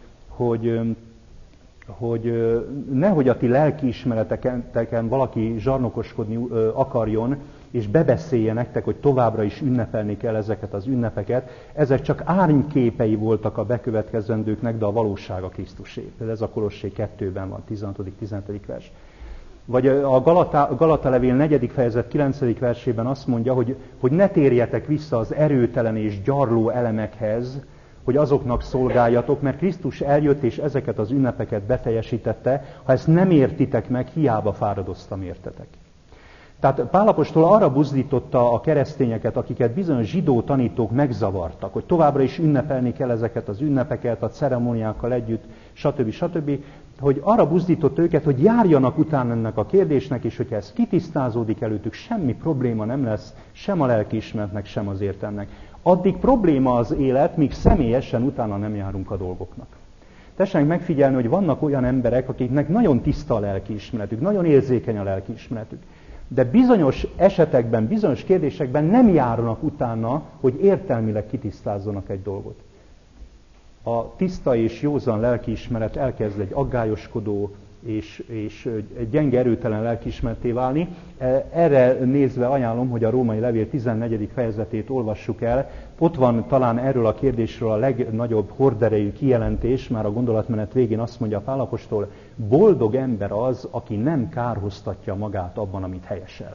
hogy nehogy a ti lelkiismereteken valaki zsarnokoskodni akarjon, és bebeszélje nektek, hogy továbbra is ünnepelni kell ezeket az ünnepeket. Ezek csak árnyképei voltak a bekövetkezendőknek, de a valóság a Krisztusé. Ez a Kolossé 2-ben van, 16.-17. vers. Vagy a Galata levél 4. fejezet 9. versében azt mondja, hogy ne térjetek vissza az erőtelen és gyarló elemekhez, hogy azoknak szolgáljatok, mert Krisztus eljött és ezeket az ünnepeket beteljesítette. Ha ezt nem értitek meg, hiába fáradoztam értetek. Tehát Pál apostol arra buzdította a keresztényeket, akiket bizonyos zsidó tanítók megzavartak, hogy továbbra is ünnepelni kell ezeket az ünnepeket, a ceremóniákkal együtt, stb. Hogy arra buzdította őket, hogy járjanak utána ennek a kérdésnek, és hogyha ez kitisztázódik előttük, semmi probléma nem lesz sem a lelkiismeretnek, sem az értelmnek. Addig probléma az élet, míg személyesen utána nem járunk a dolgoknak. Tessenek megfigyelni, hogy vannak olyan emberek, akiknek nagyon tiszta a lelkiismeretük, nagyon érzékeny a lelkiismeretük, de bizonyos esetekben, bizonyos kérdésekben nem járnak utána, hogy értelmileg kitisztázzanak egy dolgot. A tiszta és józan lelkiismeret elkezd egy aggályoskodó és gyenge, erőtelen lelkiismeretté válni. Erre nézve ajánlom, hogy a római levél 14. fejezetét olvassuk el. Ott van talán erről a kérdésről a legnagyobb horderejű kijelentés, már a gondolatmenet végén azt mondja Pál apostol, boldog ember az, aki nem kárhoztatja magát abban, amit helyesel.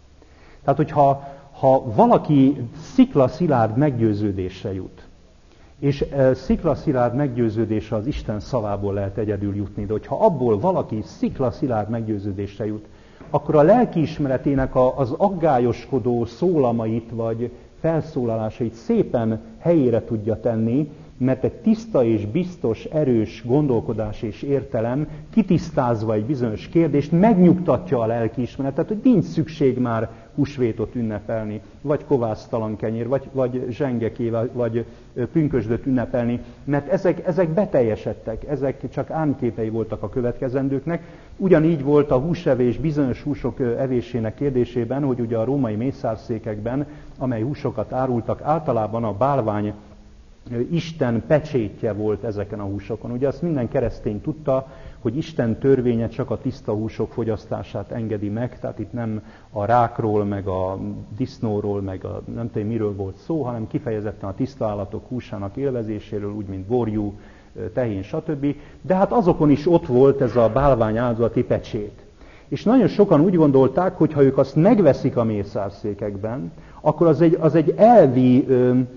Tehát, hogyha valaki sziklaszilárd meggyőződésre jut, És sziklaszilárd meggyőződésre az Isten szavából lehet egyedül jutni. De hogyha abból valaki sziklaszilárd meggyőződésre jut, akkor a lelkiismeretének az aggályoskodó szólamait vagy felszólalásait szépen helyére tudja tenni, mert egy tiszta és biztos, erős gondolkodás és értelem kitisztázva egy bizonyos kérdést megnyugtatja a lelkiismeretet, hogy nincs szükség már húsvétot ünnepelni, vagy kovásztalan kenyér, vagy zsengekével, vagy pünkösdöt ünnepelni, mert ezek beteljesedtek, ezek csak álmképei voltak a következendőknek. Ugyanígy volt a húsevés bizonyos húsok evésének kérdésében, hogy ugye a római mészárszékekben, amely húsokat árultak, általában a bálvány Isten pecsétje volt ezeken a húsokon. Ugye azt minden keresztény tudta, hogy Isten törvénye csak a tiszta húsok fogyasztását engedi meg, tehát itt nem a rákról, meg a disznóról, meg a nem tudom miről volt szó, hanem kifejezetten a tiszta állatok húsának élvezéséről, úgy mint borjú, tehén, stb. De hát azokon is ott volt ez a bálvány áldozati pecsét. És nagyon sokan úgy gondolták, hogy ha ők azt megveszik a mészárszékekben, akkor az egy elvi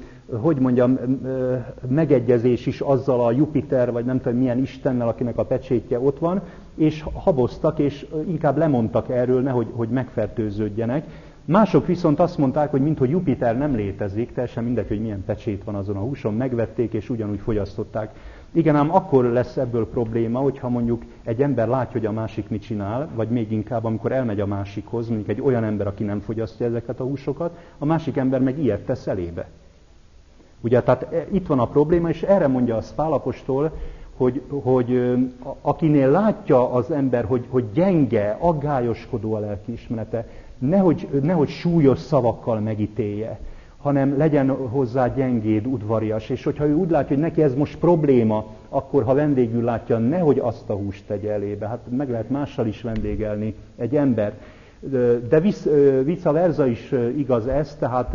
megegyezés is azzal a Jupiter, vagy nem tudom milyen istennel, akinek a pecsétje ott van, és haboztak, és inkább lemondtak erről, nehogy megfertőződjenek. Mások viszont azt mondták, hogy minthogy Jupiter nem létezik, teljesen mindegy, hogy milyen pecsét van azon a húson, megvették, és ugyanúgy fogyasztották. Igen, ám akkor lesz ebből probléma, hogyha mondjuk egy ember látja, hogy a másik mit csinál, vagy még inkább, amikor elmegy a másikhoz, mondjuk egy olyan ember, aki nem fogyasztja ezeket a húsokat, a másik ember meg ilyet tesz elébe. Ugye, tehát itt van a probléma, és erre mondja a Pál apostol, hogy akinél látja az ember, hogy gyenge, aggályoskodó a lelkiismerete, nehogy súlyos szavakkal megítélje, hanem legyen hozzá gyengéd, udvarias, és hogyha ő úgy látja, hogy neki ez most probléma, akkor ha vendégül látja, nehogy azt a húst tegye elébe. Hát meg lehet mással is vendégelni egy ember. De vice versa is igaz ez, tehát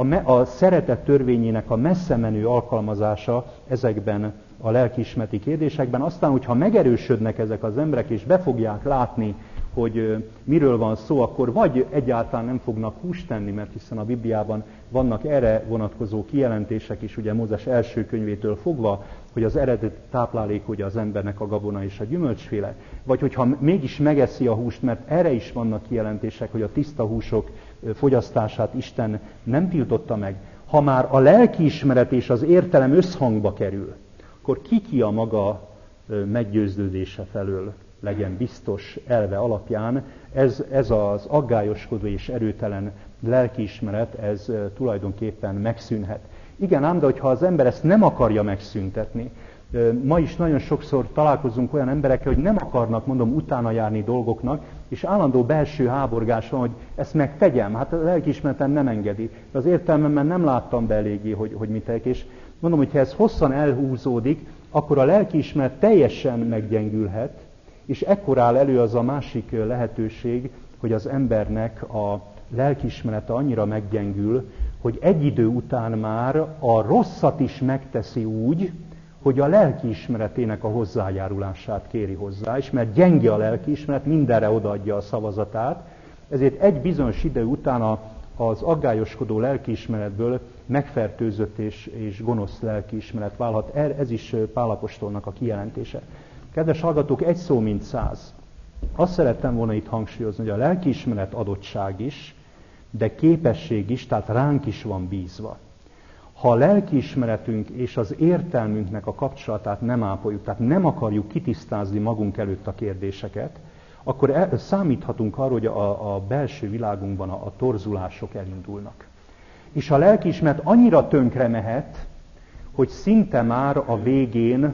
a szeretet törvényének a messze menő alkalmazása ezekben a lelkiismereti kérdésekben. Aztán, hogyha megerősödnek ezek az emberek, és be fogják látni, hogy miről van szó, akkor vagy egyáltalán nem fognak húst tenni, mert hiszen a Bibliában vannak erre vonatkozó kijelentések is, ugye Mózes első könyvétől fogva, hogy az eredeti táplálék ugye az embernek a gabona és a gyümölcsféle. Vagy hogyha mégis megeszi a húst, mert erre is vannak kijelentések, hogy a tiszta húsok fogyasztását Isten nem tiltotta meg. Ha már a lelkiismeret és az értelem összhangba kerül, akkor ki a maga meggyőződése felől legyen biztos elve alapján, ez az aggályoskodó és erőtelen lelkiismeret, ez tulajdonképpen megszűnhet. Igen ám, de hogyha az ember ezt nem akarja megszüntetni, ma is nagyon sokszor találkozunk olyan emberekkel, hogy nem akarnak, mondom, utána járni dolgoknak, és állandó belső háborgás van, hogy ezt megtegyem, hát a lelkiismeretem nem engedi. De az értelmemben nem láttam be eléggé, hogy mit tegyek, és mondom, hogy ha ez hosszan elhúzódik, akkor a lelkiismeret teljesen meggyengülhet, és ekkor áll elő az a másik lehetőség, hogy az embernek a lelkiismerete annyira meggyengül, hogy egy idő után már a rosszat is megteszi úgy, hogy a lelkiismeretének a hozzájárulását kéri hozzá, és mert gyenge a lelkiismeret, mindenre odaadja a szavazatát, ezért egy bizonyos idő után az aggályoskodó lelkiismeretből megfertőzött és gonosz lelkiismeret válhat. Ez is Pál apostolnak a kijelentése. Kedves hallgatók, egy szó mint 100. Azt szerettem volna itt hangsúlyozni, hogy a lelkiismeret adottság is, de képesség is, tehát ránk is van bízva. Ha a lelkiismeretünk és az értelmünknek a kapcsolatát nem ápoljuk, tehát nem akarjuk kitisztázni magunk előtt a kérdéseket, akkor számíthatunk arra, hogy a belső világunkban a torzulások elindulnak. És a lelkiismeret annyira tönkre mehet, hogy szinte már a végén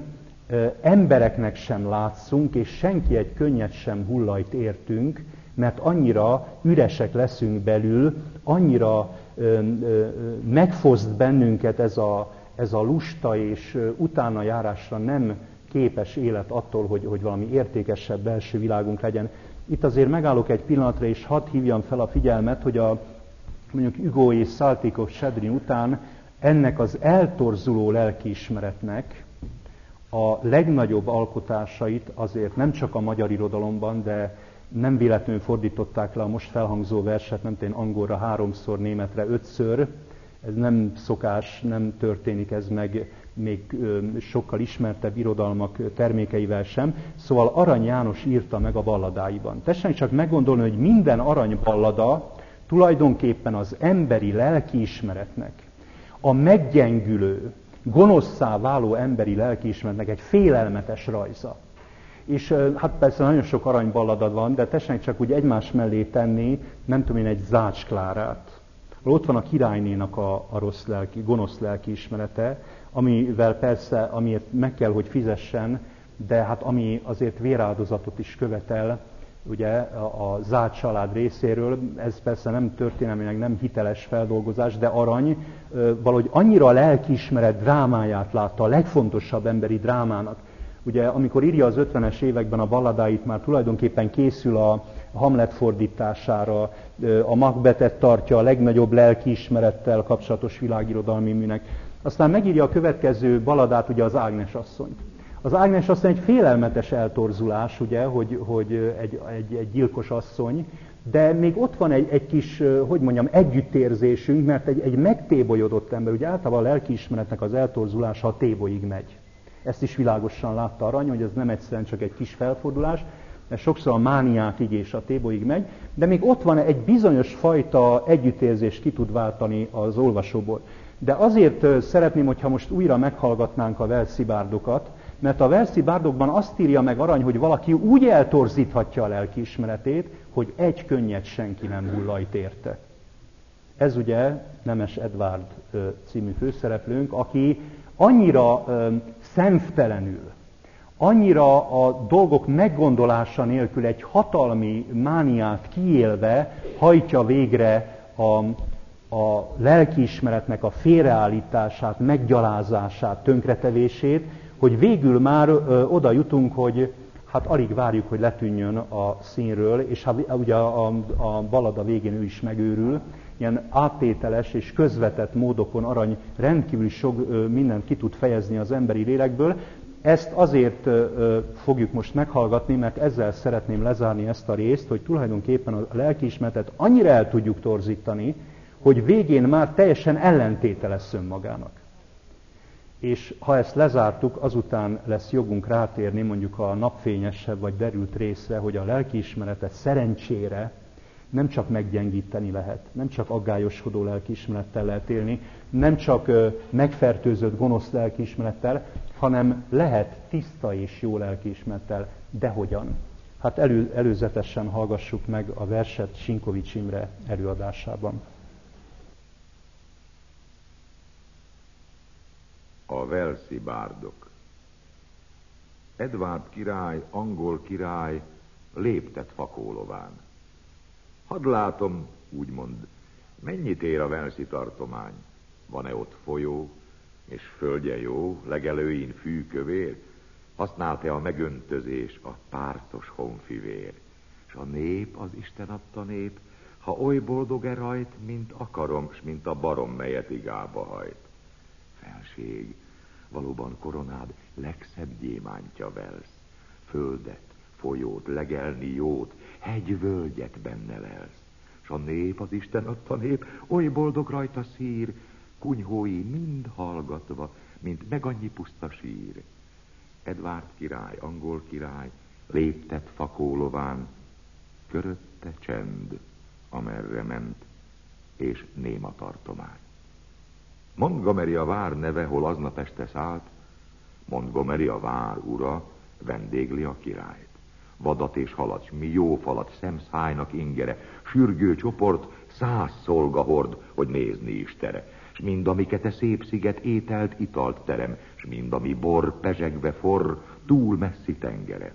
embereknek sem látszunk, és senki egy könnyet sem hullajt értünk, mert annyira üresek leszünk belül, annyira megfoszt bennünket ez a lusta és utána járásra nem képes élet attól, hogy valami értékesebb belső világunk legyen. Itt azért megállok egy pillanatra, és hadd hívjam fel a figyelmet, hogy mondjuk Hugo és Saltykov-Sedrin után ennek az eltorzuló lelkiismeretnek a legnagyobb alkotásait azért nem csak a magyar irodalomban, de nem véletlenül fordították le a most felhangzó verset, nem tudom, angolra 3-szor, németre 5-ször, Ez nem szokás, nem történik ez meg még sokkal ismertebb irodalmak termékeivel sem. Szóval Arany János írta meg a balladáiban. Tessék csak meggondolni, hogy minden aranyballada tulajdonképpen az emberi lelkiismeretnek, a meggyengülő, gonoszszá váló emberi lelkiismeretnek egy félelmetes rajza. És hát persze nagyon sok aranyballada van, de tessék csak úgy egymás mellé tenni, nem tudom én, egy Zács Klárát. Ott van a királynénak a rossz lelki, gonosz lelkiismerete, amivel persze, amiért meg kell, hogy fizessen, de hát ami azért véráldozatot is követel, ugye a Zács család részéről, ez persze nem történelmileg nem hiteles feldolgozás, de Arany valahogy annyira a lelkiismeret drámáját látta, a legfontosabb emberi drámának. Ugye amikor írja az 50-es években a balladáit, már tulajdonképpen készül a Hamlet fordítására, a Macbethet tartja a legnagyobb lelkiismerettel kapcsolatos világirodalmi műnek. Aztán megírja a következő balladát, ugye az Ágnes asszonyt. Az Ágnes asszony egy félelmetes eltorzulás, ugye, hogy egy gyilkos asszony, de még ott van egy kis, hogy mondjam, együttérzésünk, mert egy megtébolyodott ember, ugye általában a lelkiismeretnek az eltorzulása a tébolyig megy. Ezt is világosan látta Arany, hogy ez nem egyszerűen csak egy kis felfordulás, mert sokszor a mániákig és a tébolyig megy, de még ott van egy bizonyos fajta együttérzést ki tud váltani az olvasóból. De azért szeretném, hogyha most újra meghallgatnánk a Velszi bárdokat, mert a Velszi bárdokban azt írja meg Arany, hogy valaki úgy eltorzíthatja a lelkiismeretét, hogy egy könnyet senki nem hullajt érte. Ez ugye Nemes Edvárd című főszereplőnk, aki annyira szemtelenül, annyira a dolgok meggondolása nélkül egy hatalmi mániát kiélve hajtja végre a lelkiismeretnek a félreállítását, meggyalázását, tönkretevését, hogy végül már oda jutunk, hogy hát alig várjuk, hogy letűnjön a színről, és hát ugye a ballada végén ő is megőrül. Ilyen áttételes és közvetett módokon Arany rendkívül sok mindent ki tud fejezni az emberi lélekből. Ezt azért fogjuk most meghallgatni, mert ezzel szeretném lezárni ezt a részt, hogy tulajdonképpen a lelkiismeretet annyira el tudjuk torzítani, hogy végén már teljesen ellentéte lesz önmagának. És ha ezt lezártuk, azután lesz jogunk rátérni mondjuk a napfényesebb vagy derült részre, hogy a lelkiismeretet szerencsére nem csak meggyengíteni lehet, nem csak aggályoskodó lelkiismerettel lehet élni, nem csak megfertőzött gonosz lelkiismerettel, hanem lehet tiszta és jó lelkiismerettel. De hogyan? Hát előzetesen hallgassuk meg a verset Sinkovics Imre előadásában. A Velszi bárdok. Edvárd király, angol király, léptet fakólován. Hadd látom, úgymond, mennyit ér a Velszi tartomány? Van-e ott folyó, és földje jó, legelőin fűkövér? Használt-e a megöntözés a pártos honfivér? S a nép, az Isten adta nép, ha oly boldog-e rajt, mint akarom, s mint a barom, melyet igába hajt. Felség, valóban koronád legszebb gyémántja Velsz. Földet, folyót, legelni jót, hegyvölgyet benne lelsz. S a nép, az Isten adta nép, oly boldog rajta szír, kunyhói mind hallgatva, mint meg annyi puszta sír. Edvárd király, angol király, léptet fakólován, körötte csend, amerre ment, és néma tartomány. Montgomery a vár neve, hol aznap este szállt, Montgomery a vár ura, vendégli a királyt. Vadat és halat, mi jó falat, szemszájnak ingere, sürgő csoport, 100 szolgahord, hogy nézni is tere. S mind, amiket e szép sziget ételt, italt terem, s mind, ami bor pezsegve forr, túl messzi tengeren.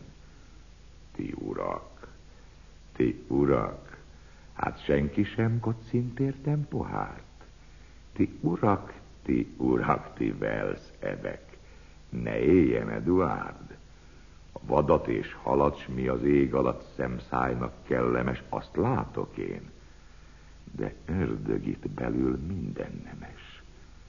Ti urak, hát senki sem koccintértem pohárt. Ti urak, ti Velsz ebek, ne éljen Eduárd. A vadat és halat, s mi az ég alatt szemszájnak kellemes, azt látok én. De ördög itt belül minden nemes.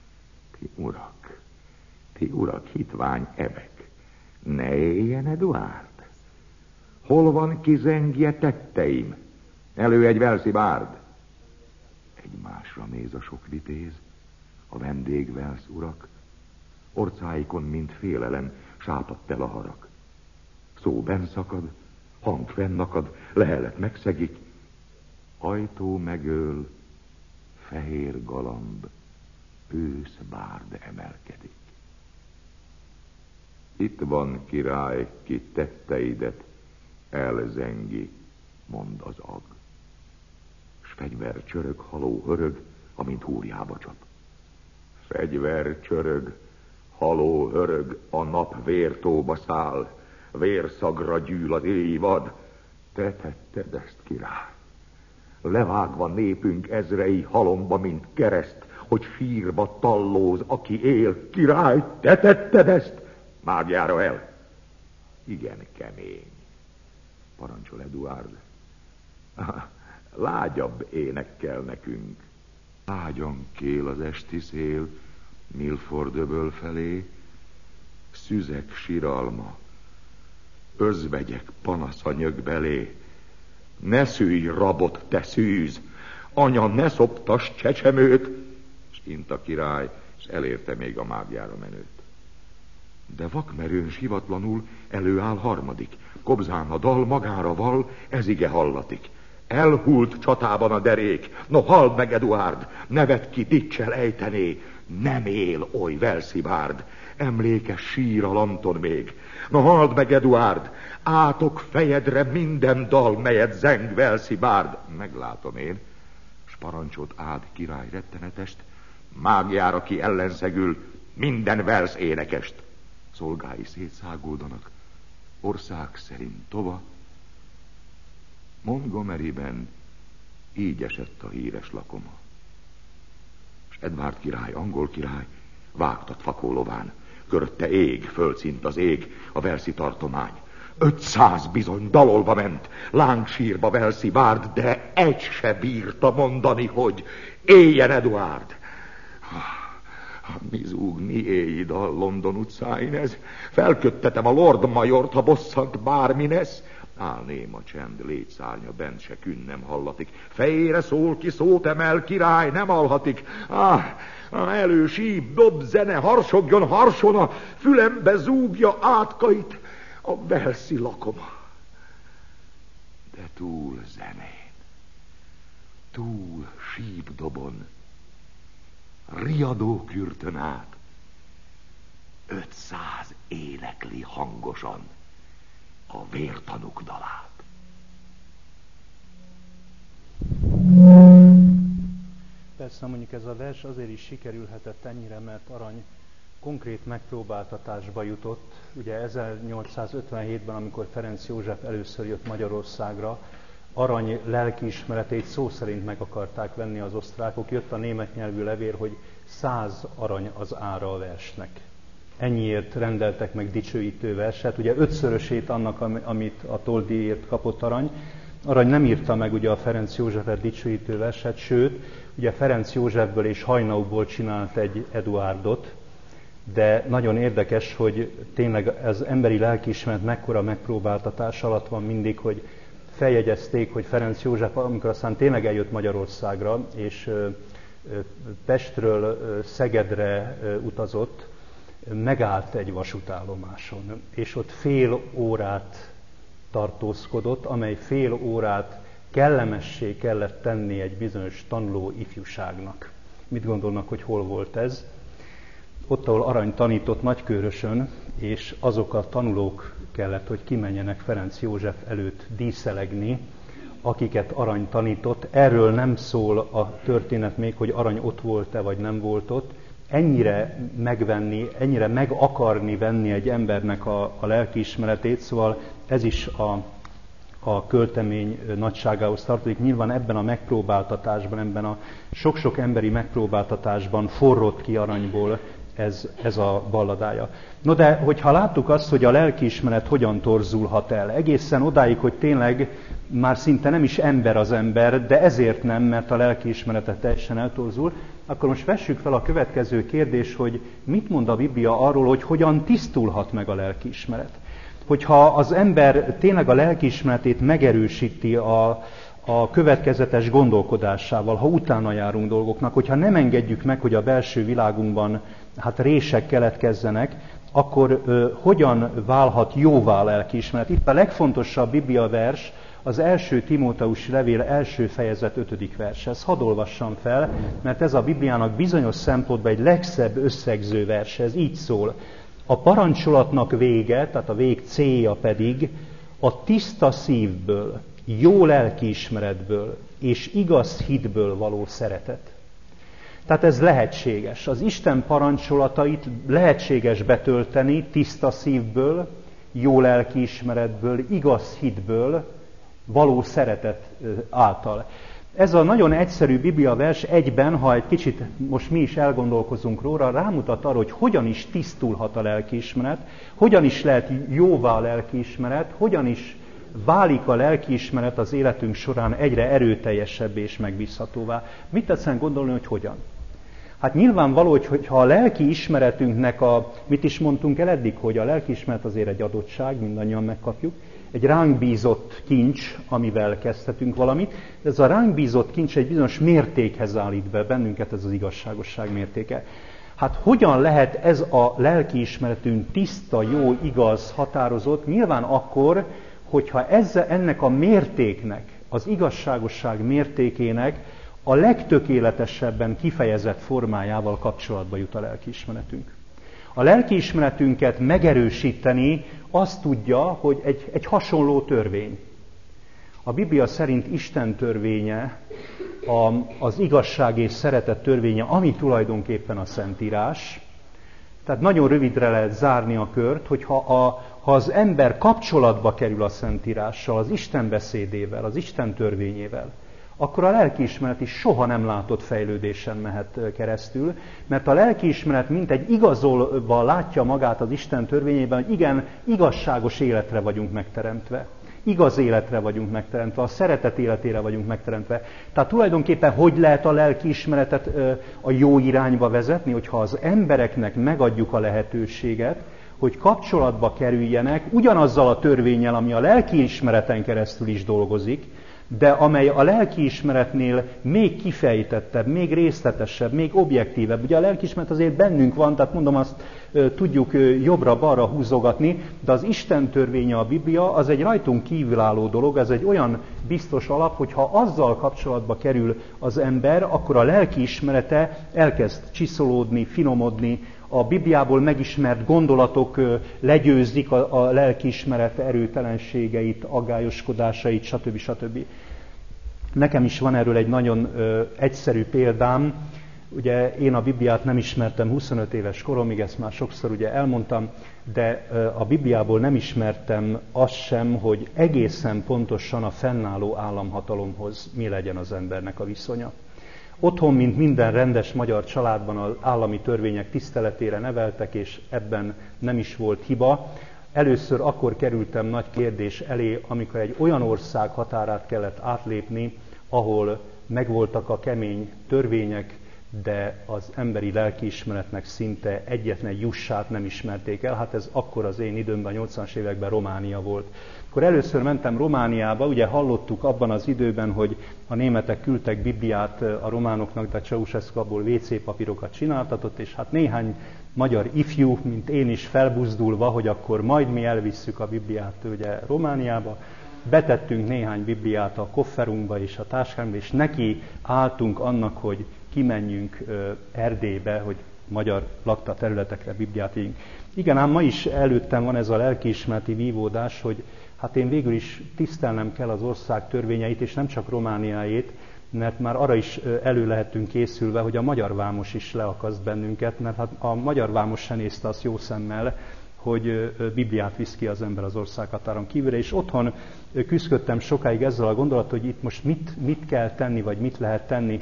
Ti urak, hitvány ebek, ne éljen Eduárd. Hol van kizengje tetteim? Elő egy Velszi bárd. Egymásra néz a sok vitéz, A vendégvelsz urak, orcáikon, mint félelem, sápadt el a harag. Szó benn szakad, hang fennakad, lehelet megszegik, ajtó megöl, fehér galamb, ősz bárd emelkedik. Itt van, király, ki tetteidet elzengi, mond az ag. S fegyver csörög, haló hörög, amint húrjába csap. Fegyver csörög, haló hörög, a nap vértóba száll, vérszagra gyűl az évad. Te tetted ezt, király. Levágva népünk ezrei halomba, mint kereszt, hogy sírba tallóz, aki él. Király, te tetted ezt? Mágjára el. Igen kemény. Parancsol Eduárd. Lágyabb énekkel nekünk. Lágyan kél az esti szél, Milford öböl felé, szüzek siralma, özvegyek panasza nyög belé. Ne szülj rabot, te szűz, anya, ne szoptass csecsemőt, s int a király, s elérte még a mágjára menőt. De vakmerőn sivatlanul előáll harmadik, kobzán a dal magára val, ez ige hallatik. Elhult csatában a derék, no halld meg, Eduárd, nevet ki dicsel ejtené, nem él oly Velszi bárd, emlékes sír a lanton még. No halld meg, Eduárd, átok fejedre minden dal, melyet zeng Velszi bárd. Meglátom én, s parancsot ád király rettenetest, mágjára ki ellenszegül minden Velsz énekest. Szolgái szétszágódanak, ország szerint tova. Montgomeryben így esett a híres lakoma. S Edvárd király, angol király, vágtat fakólován, körötte ég, földszint az ég, a Velszi tartomány. 500 bizony dalolva ment, lángsírba Velszi bárd, de egy se bírta mondani, hogy éljen Eduárd. Mi zúg, mi éjid a London utcáin ez? Felköttetem a Lord Majort, ha bosszant bármi lesz. Áll néma csend, létszárnya bent se künn nem hallatik. Fejére szól, ki szót emel, király nem alhatik. Elősíp, dob, zene, harsogjon, harsona, fülembe zúgja átkait a Velszi lakoma. De túl zenén, túl sípdobon, riadó kürtön át, 500 énekli hangosan a vértanúk dalát. Persze mondjuk ez a vers azért is sikerülhetett ennyire, mert Arany konkrét megpróbáltatásba jutott. Ugye 1857-ben, amikor Ferenc József először jött Magyarországra, Arany lelkiismeretét szó szerint meg akarták venni az osztrákok. Jött a német nyelvű levél, hogy 100 arany az ára a versnek. Ennyiért rendeltek meg dicsőítő verset, ugye 5-szörösét annak, amit a tolldíjért kapott Arany. Arany nem írta meg ugye a Ferenc Józsefet dicsőítő verset, sőt, ugye Ferenc Józsefből és Haynauból csinált egy Eduárdot, de nagyon érdekes, hogy tényleg az emberi lelkiismeret mekkora megpróbáltatás alatt van mindig, hogy feljegyezték, hogy Ferenc József, amikor aztán tényleg eljött Magyarországra, és Pestről Szegedre utazott, megállt egy vasútállomáson, és ott fél órát tartózkodott, amely fél órát kellemessé kellett tenni egy bizonyos tanuló ifjúságnak. Mit gondolnak, hogy hol volt ez? Ott, ahol Arany tanított Nagykőrösön, és azok a tanulók kellett, hogy kimenjenek Ferenc József előtt díszelegni, akiket Arany tanított. Erről nem szól a történet még, hogy Arany ott volt-e, vagy nem volt ott. Ennyire megvenni, ennyire meg akarni venni egy embernek a lelkiismeretét, szóval ez is a költemény nagyságához tartozik. Nyilván ebben a megpróbáltatásban, ebben a sok-sok emberi megpróbáltatásban forrott ki Aranyból ez a balladája. No de, hogyha láttuk azt, hogy a lelkiismeret hogyan torzulhat el, egészen odáig, hogy tényleg már szinte nem is ember az ember, de ezért nem, mert a lelkiismerete teljesen eltorzul, akkor most vessük fel a következő kérdés, hogy mit mond a Biblia arról, hogy hogyan tisztulhat meg a lelkiismeret. Hogyha az ember tényleg a lelkiismeretét megerősíti a következetes gondolkodásával, ha utána járunk dolgoknak, hogyha nem engedjük meg, hogy a belső világunkban rések keletkezzenek, akkor hogyan válhat jóvá a lelkiismeret? Itt a legfontosabb Biblia vers, az 1. Timóteusi levél 1. fejezet 5. vers. Ezt hadd olvassam fel, mert ez a Bibliának bizonyos szempontból egy legszebb összegző vers. Ez így szól. A parancsolatnak vége, tehát a vég célja pedig a tiszta szívből, jó lelkiismeretből és igaz hitből való szeretet. Tehát ez lehetséges. Az Isten parancsolatait lehetséges betölteni tiszta szívből, jó lelkiismeretből, igaz hitből való szeretet által. Ez a nagyon egyszerű Biblia vers egyben, ha egy kicsit most mi is elgondolkozunk róla, rámutat arra, hogy hogyan is tisztulhat a lelkiismeret, hogyan is lehet jóvá a lelkiismeret, hogyan is válik a lelkiismeret az életünk során egyre erőteljesebb és megbízhatóvá. Mit tetszen gondolni, hogy hogyan? Hát nyilvánvaló, hogyha a lelkiismeretünknek mit is mondtunk el eddig, hogy a lelkiismeret azért egy adottság, mindannyian megkapjuk, egy ránk bízott kincs, amivel kezdhetünk valamit, de ez a ránk bízott kincs egy bizonyos mértékhez állít be bennünket, ez az igazságosság mértéke. Hát hogyan lehet ez a lelkiismeretünk tiszta, jó, igaz, határozott? Nyilván akkor, hogyha ennek a mértéknek, az igazságosság mértékének a legtökéletesebben kifejezett formájával kapcsolatba jut a lelkiismeretünk. A lelkiismeretünket megerősíteni azt tudja, hogy egy hasonló törvény. A Biblia szerint Isten törvénye, az igazság és szeretet törvénye, ami tulajdonképpen a Szentírás. Tehát nagyon rövidre lehet zárni a kört, hogy ha az ember kapcsolatba kerül a Szentírással, az Isten beszédével, az Isten törvényével, akkor a lelkiismeret is soha nem látott fejlődésen mehet keresztül, mert a lelkiismeret mint egy igazolva látja magát az Isten törvényében, hogy igen, igazságos életre vagyunk megteremtve. Igaz életre vagyunk megteremtve, a szeretet életére vagyunk megteremtve. Tehát tulajdonképpen hogy lehet a lelkiismeretet a jó irányba vezetni, hogyha az embereknek megadjuk a lehetőséget, hogy kapcsolatba kerüljenek ugyanazzal a törvénnyel, ami a lelkiismereten keresztül is dolgozik, de amely a lelkiismeretnél még kifejtettebb, még részletesebb, még objektívebb. Ugye a lelkiismeret azért bennünk van, tehát mondom, azt tudjuk jobbra-balra húzogatni, de az Isten törvénye, a Biblia, az egy rajtunk kívülálló dolog, ez egy olyan biztos alap, hogy ha azzal kapcsolatba kerül az ember, akkor a lelkiismerete elkezd csiszolódni, finomodni, a Bibliából megismert gondolatok legyőzik a lelkiismeret erőtelenségeit, aggályoskodásait, stb. Nekem is van erről egy nagyon egyszerű példám. Ugye én a Bibliát nem ismertem 25 éves koromig, ezt már sokszor ugye elmondtam, de a Bibliából nem ismertem azt sem, hogy egészen pontosan a fennálló államhatalomhoz mi legyen az embernek a viszonya. Otthon, mint minden rendes magyar családban az állami törvények tiszteletére neveltek, és ebben nem is volt hiba. Először akkor kerültem nagy kérdés elé, amikor egy olyan ország határát kellett átlépni, ahol megvoltak a kemény törvények, de az emberi lelkiismeretnek szinte egyetlen jussát nem ismerték el. Hát ez akkor az én időmben, a 80-as években Románia volt. Akkor először mentem Romániába, ugye hallottuk abban az időben, hogy a németek küldtek Bibliát a románoknak, de Ceausescu abból WC papírokat csináltatott, és hát néhány magyar ifjú, mint én is felbuzdulva, hogy akkor majd mi elvisszük a Bibliát ugye Romániába, betettünk néhány Bibliát a kofferunkba és a táskánkba, és neki álltunk annak, hogy kimenjünk Erdélybe, hogy magyar lakta területekre Bibliát ígyünk. Igen, ám ma is előttem van ez a lelkiismereti vívódás, hogy hát én végül is tisztelnem kell az ország törvényeit, és nem csak Romániáét, mert már arra is elő lehetünk készülve, hogy a magyar vámos is leakaszt bennünket, mert hát a magyar vámos se nézte azt jó szemmel, hogy Bibliát visz ki az ember az országhatáron kívülre, és otthon küzdöttem sokáig ezzel a gondolattal, hogy itt most mit kell tenni, vagy mit lehet tenni.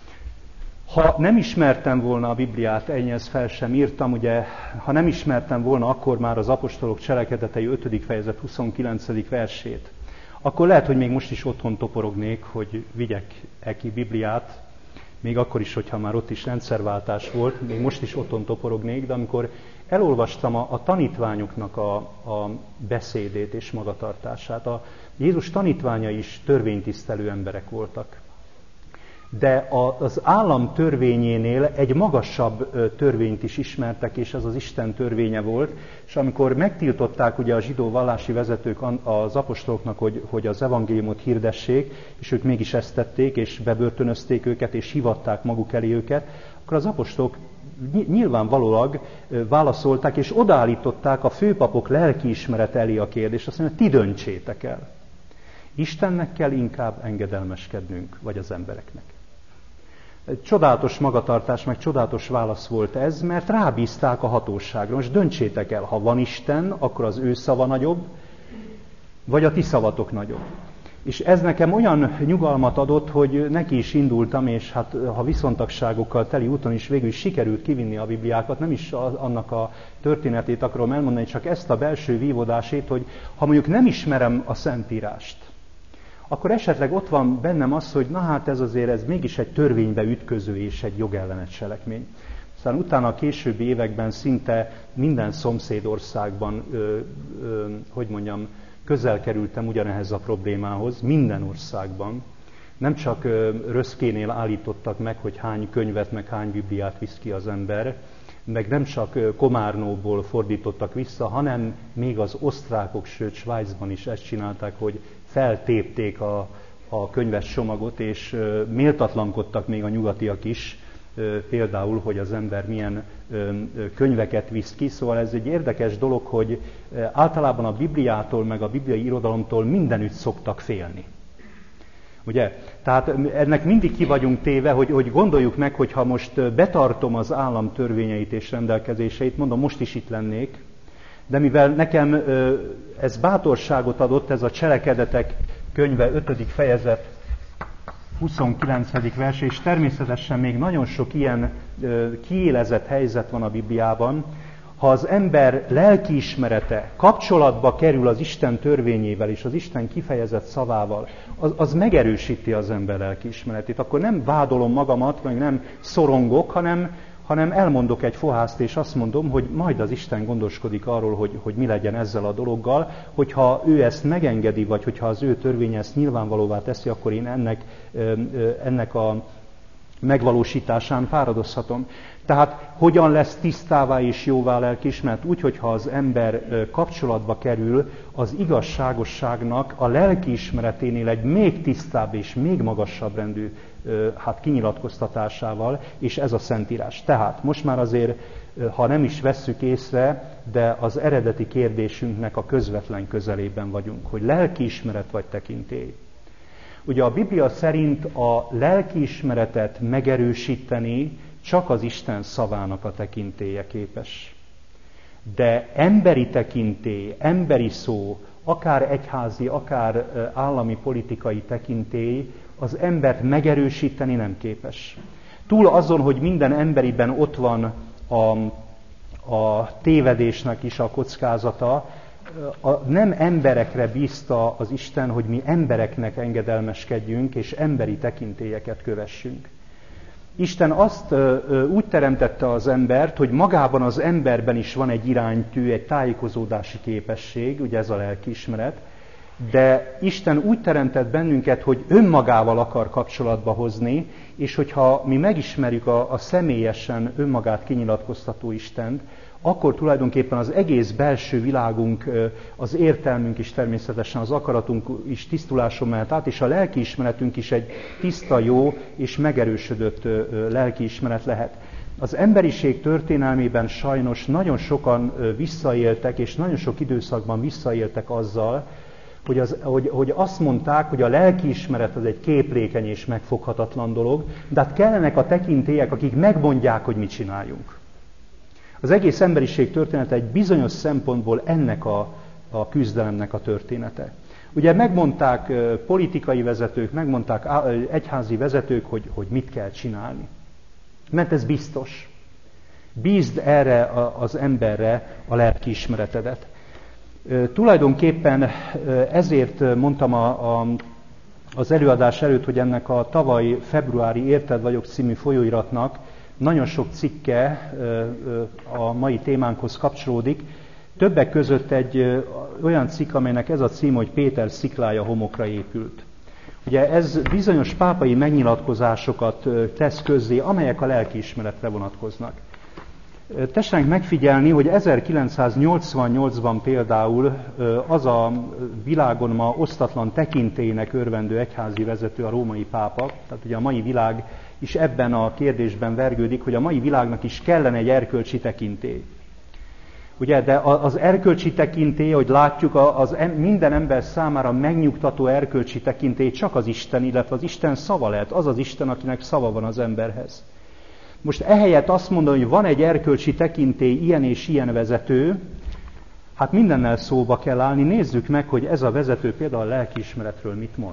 Ha nem ismertem volna a Bibliát, ennyi ezt fel sem írtam, ugye, ha nem ismertem volna akkor már az apostolok cselekedetei 5. fejezet 29. versét, akkor lehet, hogy még most is otthon toporognék, hogy vigyek-e ki Bibliát, még akkor is, hogyha már ott is rendszerváltás volt, még most is otthon toporognék, de amikor elolvastam a tanítványoknak a beszédét és magatartását, a Jézus tanítványai is törvénytisztelő emberek voltak. De az állam törvényénél egy magasabb törvényt is ismertek, és ez az Isten törvénye volt, és amikor megtiltották ugye a zsidó vallási vezetők az apostoloknak, hogy az evangéliumot hirdessék, és ők mégis ezt tették, és bebörtönözték őket, és hivatták maguk elé őket, akkor az apostolok nyilvánvalóan válaszolták, és odaállították a főpapok lelkiismeret elé a kérdést, azt mondja, ti döntsétek el. Istennek kell inkább engedelmeskednünk, vagy az embereknek. Csodálatos magatartás, meg csodálatos válasz volt ez, mert rábízták a hatóságra. Most döntsétek el, ha van Isten, akkor az ő szava nagyobb, vagy a ti szavatok nagyobb. És ez nekem olyan nyugalmat adott, hogy neki is indultam, és hát ha viszontagságokkal teli úton is végül is sikerült kivinni a Bibliákat, nem is annak a történetét akarom elmondani, csak ezt a belső vívódásét, hogy ha mondjuk nem ismerem a Szentírást, akkor esetleg ott van bennem az, hogy na hát ez mégis egy törvénybe ütköző és egy jogellenes cselekmény. Aztán utána a későbbi években szinte minden szomszédországban, közel kerültem ugyanehhez a problémához, minden országban. Nem csak Röszkénél állítottak meg, hogy hány könyvet, meg hány Bibliát visz ki az ember, meg nem csak Komárnóból fordítottak vissza, hanem még az osztrákok, sőt Svájcban is ezt csinálták, hogy feltépték a könyves csomagot, és méltatlankodtak még a nyugatiak is, például, hogy az ember milyen könyveket visz ki. Szóval ez egy érdekes dolog, hogy általában a Bibliától, meg a bibliai irodalomtól mindenütt szoktak félni. Ugye? Tehát ennek mindig ki vagyunk téve, hogy gondoljuk meg, hogy ha most betartom az állam törvényeit és rendelkezéseit, mondom, most is itt lennék, de mivel nekem ez bátorságot adott, ez a Cselekedetek könyve 5. fejezet 29. vers, és természetesen még nagyon sok ilyen kiélezett helyzet van a Bibliában. Ha az ember lelkiismerete kapcsolatba kerül az Isten törvényével és az Isten kifejezett szavával, az megerősíti az ember lelkiismeretét. Akkor nem vádolom magamat, meg nem szorongok, hanem elmondok egy fohászt, és azt mondom, hogy majd az Isten gondoskodik arról, hogy mi legyen ezzel a dologgal, hogyha ő ezt megengedi, vagy hogyha az ő törvénye ezt nyilvánvalóvá teszi, akkor én ennek a megvalósításán fáradozhatom. Tehát hogyan lesz tisztává és jóvá lelkiismeret? Úgy, hogyha az ember kapcsolatba kerül az igazságosságnak a lelkiismereténél egy még tisztább és még magasabb rendű kinyilatkoztatásával, és ez a Szentírás. Tehát most már azért, ha nem is vesszük észre, de az eredeti kérdésünknek a közvetlen közelében vagyunk, hogy lelkiismeret vagy tekintély. Ugye a Biblia szerint a lelkiismeretet megerősíteni csak az Isten szavának a tekintélye képes. De emberi tekintély, emberi szó, akár egyházi, akár állami politikai tekintély az embert megerősíteni nem képes. Túl azon, hogy minden emberiben ott van a tévedésnek is a kockázata, nem emberekre bízta az Isten, hogy mi embereknek engedelmeskedjünk, és emberi tekintélyeket kövessünk. Isten azt úgy teremtette az embert, hogy magában az emberben is van egy iránytű, egy tájékozódási képesség, ugye ez a lelkiismeret, de Isten úgy teremtett bennünket, hogy önmagával akar kapcsolatba hozni, és hogyha mi megismerjük a személyesen önmagát kinyilatkoztató Istent, akkor tulajdonképpen az egész belső világunk, az értelmünk is természetesen, az akaratunk is tisztuláson mehet át, és a lelkiismeretünk is egy tiszta, jó és megerősödött lelkiismeret lehet. Az emberiség történelmében sajnos nagyon sokan visszaéltek, és nagyon sok időszakban visszaéltek azzal, hogy azt mondták, hogy a lelkiismeret az egy képlékeny és megfoghatatlan dolog, de hát kellenek a tekintélyek, akik megmondják, hogy mit csináljunk. Az egész emberiség története egy bizonyos szempontból ennek a küzdelemnek a története. Ugye megmondták politikai vezetők, megmondták egyházi vezetők, hogy mit kell csinálni. Mert ez biztos. Bízd erre az emberre a lelkiismeretedet. Tulajdonképpen ezért mondtam az előadás előtt, hogy ennek a tavaly februári Érted vagyok című folyóiratnak nagyon sok cikke a mai témánkhoz kapcsolódik. Többek között egy olyan cikk, amelynek ez a cím, hogy Péter sziklája homokra épült. Ugye ez bizonyos pápai megnyilatkozásokat tesz közzé, amelyek a lelkiismeretre vonatkoznak. Tessenek megfigyelni, hogy 1988-ban például az a világon ma osztatlan tekintélynek örvendő egyházi vezető, a római pápa, tehát ugye a mai világ is ebben a kérdésben vergődik, hogy a mai világnak is kellene egy erkölcsi tekintély. Ugye, de az erkölcsi tekintély, hogy látjuk, minden ember számára megnyugtató erkölcsi tekintély csak az Isten, illetve az Isten szava lehet, az az Isten, akinek szava van az emberhez. Most ehelyett azt mondani, hogy van egy erkölcsi tekintély, ilyen és ilyen vezető, hát mindennel szóba kell állni, nézzük meg, hogy ez a vezető például a lelkiismeretről mit mond.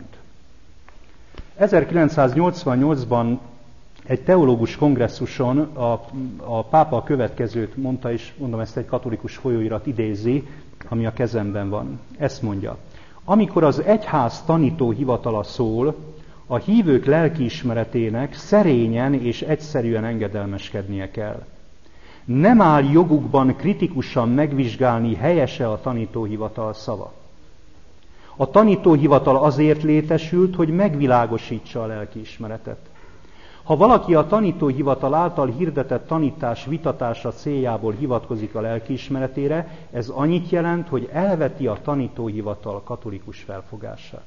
1988-ban egy teológus kongresszuson a pápa a következőt mondta, és mondom, ezt egy katolikus folyóirat idézi, ami a kezemben van. Ezt mondja: amikor az egyház tanító hivatala szól, a hívők lelkiismeretének szerényen és egyszerűen engedelmeskednie kell. Nem áll jogukban kritikusan megvizsgálni, helyese a tanítóhivatal szava. A tanítóhivatal azért létesült, hogy megvilágosítsa a lelkiismeretet. Ha valaki a tanítóhivatal által hirdetett tanítás vitatása céljából hivatkozik a lelkiismeretére, ez annyit jelent, hogy elveti a tanítóhivatal katolikus felfogását.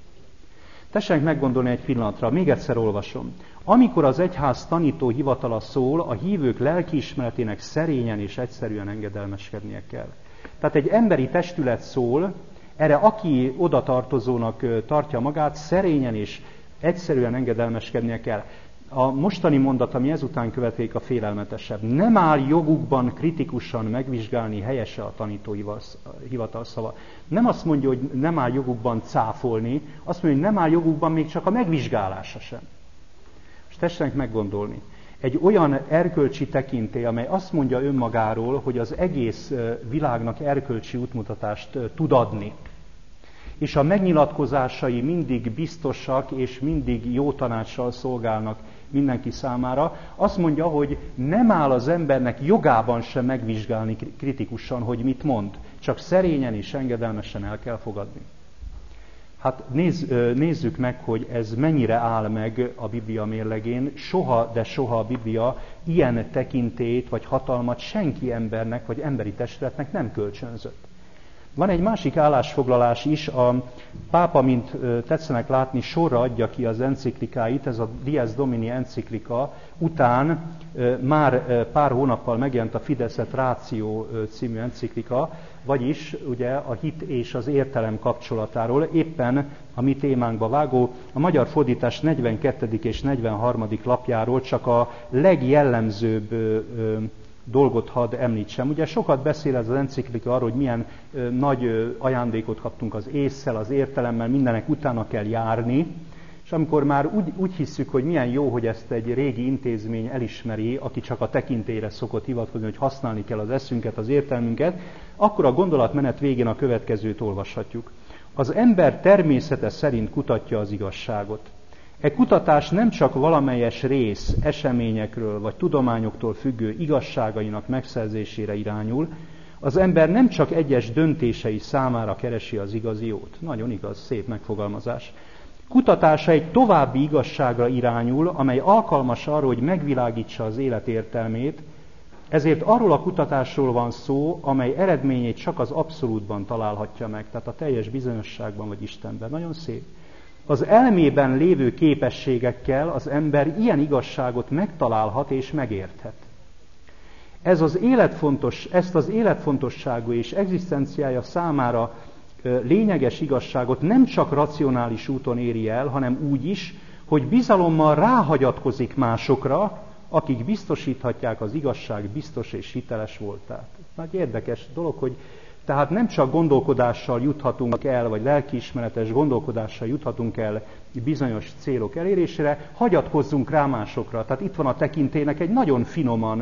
Tessenek meggondolni egy pillanatra, még egyszer olvasom. Amikor az egyház tanító hivatala szól, a hívők lelkiismeretének szerényen és egyszerűen engedelmeskednie kell. Tehát egy emberi testület szól, erre aki oda tartozónak tartja magát, szerényen és egyszerűen engedelmeskednie kell. A mostani mondat, ami ezután következik, a félelmetesebb. Nem áll jogukban kritikusan megvizsgálni, helyese a tanítóhivatal szava. Nem azt mondja, hogy nem áll jogukban cáfolni, azt mondja, hogy nem áll jogukban még csak a megvizsgálása sem. Most tessenek meggondolni. Egy olyan erkölcsi tekintély, amely azt mondja önmagáról, hogy az egész világnak erkölcsi útmutatást tud adni, és a megnyilatkozásai mindig biztosak, és mindig jó tanácssal szolgálnak mindenki számára, azt mondja, hogy nem áll az embernek jogában sem megvizsgálni kritikusan, hogy mit mond, csak szerényen és engedelmesen el kell fogadni. Hát nézzük meg, hogy ez mennyire áll meg a Biblia mérlegén. Soha, de soha a Biblia ilyen tekintélyt vagy hatalmat senki embernek vagy emberi testületnek nem kölcsönzött. Van egy másik állásfoglalás is, a pápa, mint tetszenek látni, sorra adja ki az enciklikáit, ez a Dies Domini enciklika után már pár hónappal megjelent a Fides et Ratio című enciklika, vagyis ugye a hit és az értelem kapcsolatáról, éppen a mi témánkba vágó, a magyar fordítás 42. és 43. lapjáról csak a legjellemzőbb dolgot hadd említsem. Ugye sokat beszél ez az enciklika arról, hogy milyen nagy ajándékot kaptunk az ésszel, az értelemmel, mindenek utána kell járni, és amikor már úgy hisszük, hogy milyen jó, hogy ezt egy régi intézmény elismeri, aki csak a tekintélyre szokott hivatkozni, hogy használni kell az eszünket, az értelmünket, akkor a gondolatmenet végén a következőt olvashatjuk. Az ember természete szerint kutatja az igazságot. E kutatás nem csak valamelyes rész eseményekről vagy tudományoktól függő igazságainak megszerzésére irányul, az ember nem csak egyes döntései számára keresi az igazi jót. Nagyon igaz, szép megfogalmazás. Kutatása egy további igazságra irányul, amely alkalmas arra, hogy megvilágítsa az élet értelmét, ezért arról a kutatásról van szó, amely eredményét csak az abszolútban találhatja meg, tehát a teljes bizonyosságban vagy Istenben. Nagyon szép. Az elmében lévő képességekkel az ember ilyen igazságot megtalálhat és megérthet. Ezt az életfontosságú és egzisztenciája számára lényeges igazságot nem csak racionális úton éri el, hanem úgy is, hogy bizalommal ráhagyatkozik másokra, akik biztosíthatják az igazság biztos és hiteles voltát. Nagy érdekes dolog, hogy Tehát nem csak gondolkodással juthatunk el, vagy lelkiismeretes gondolkodással juthatunk el bizonyos célok elérésére, hagyatkozzunk rá másokra. Tehát itt van a tekintélynek egy nagyon finoman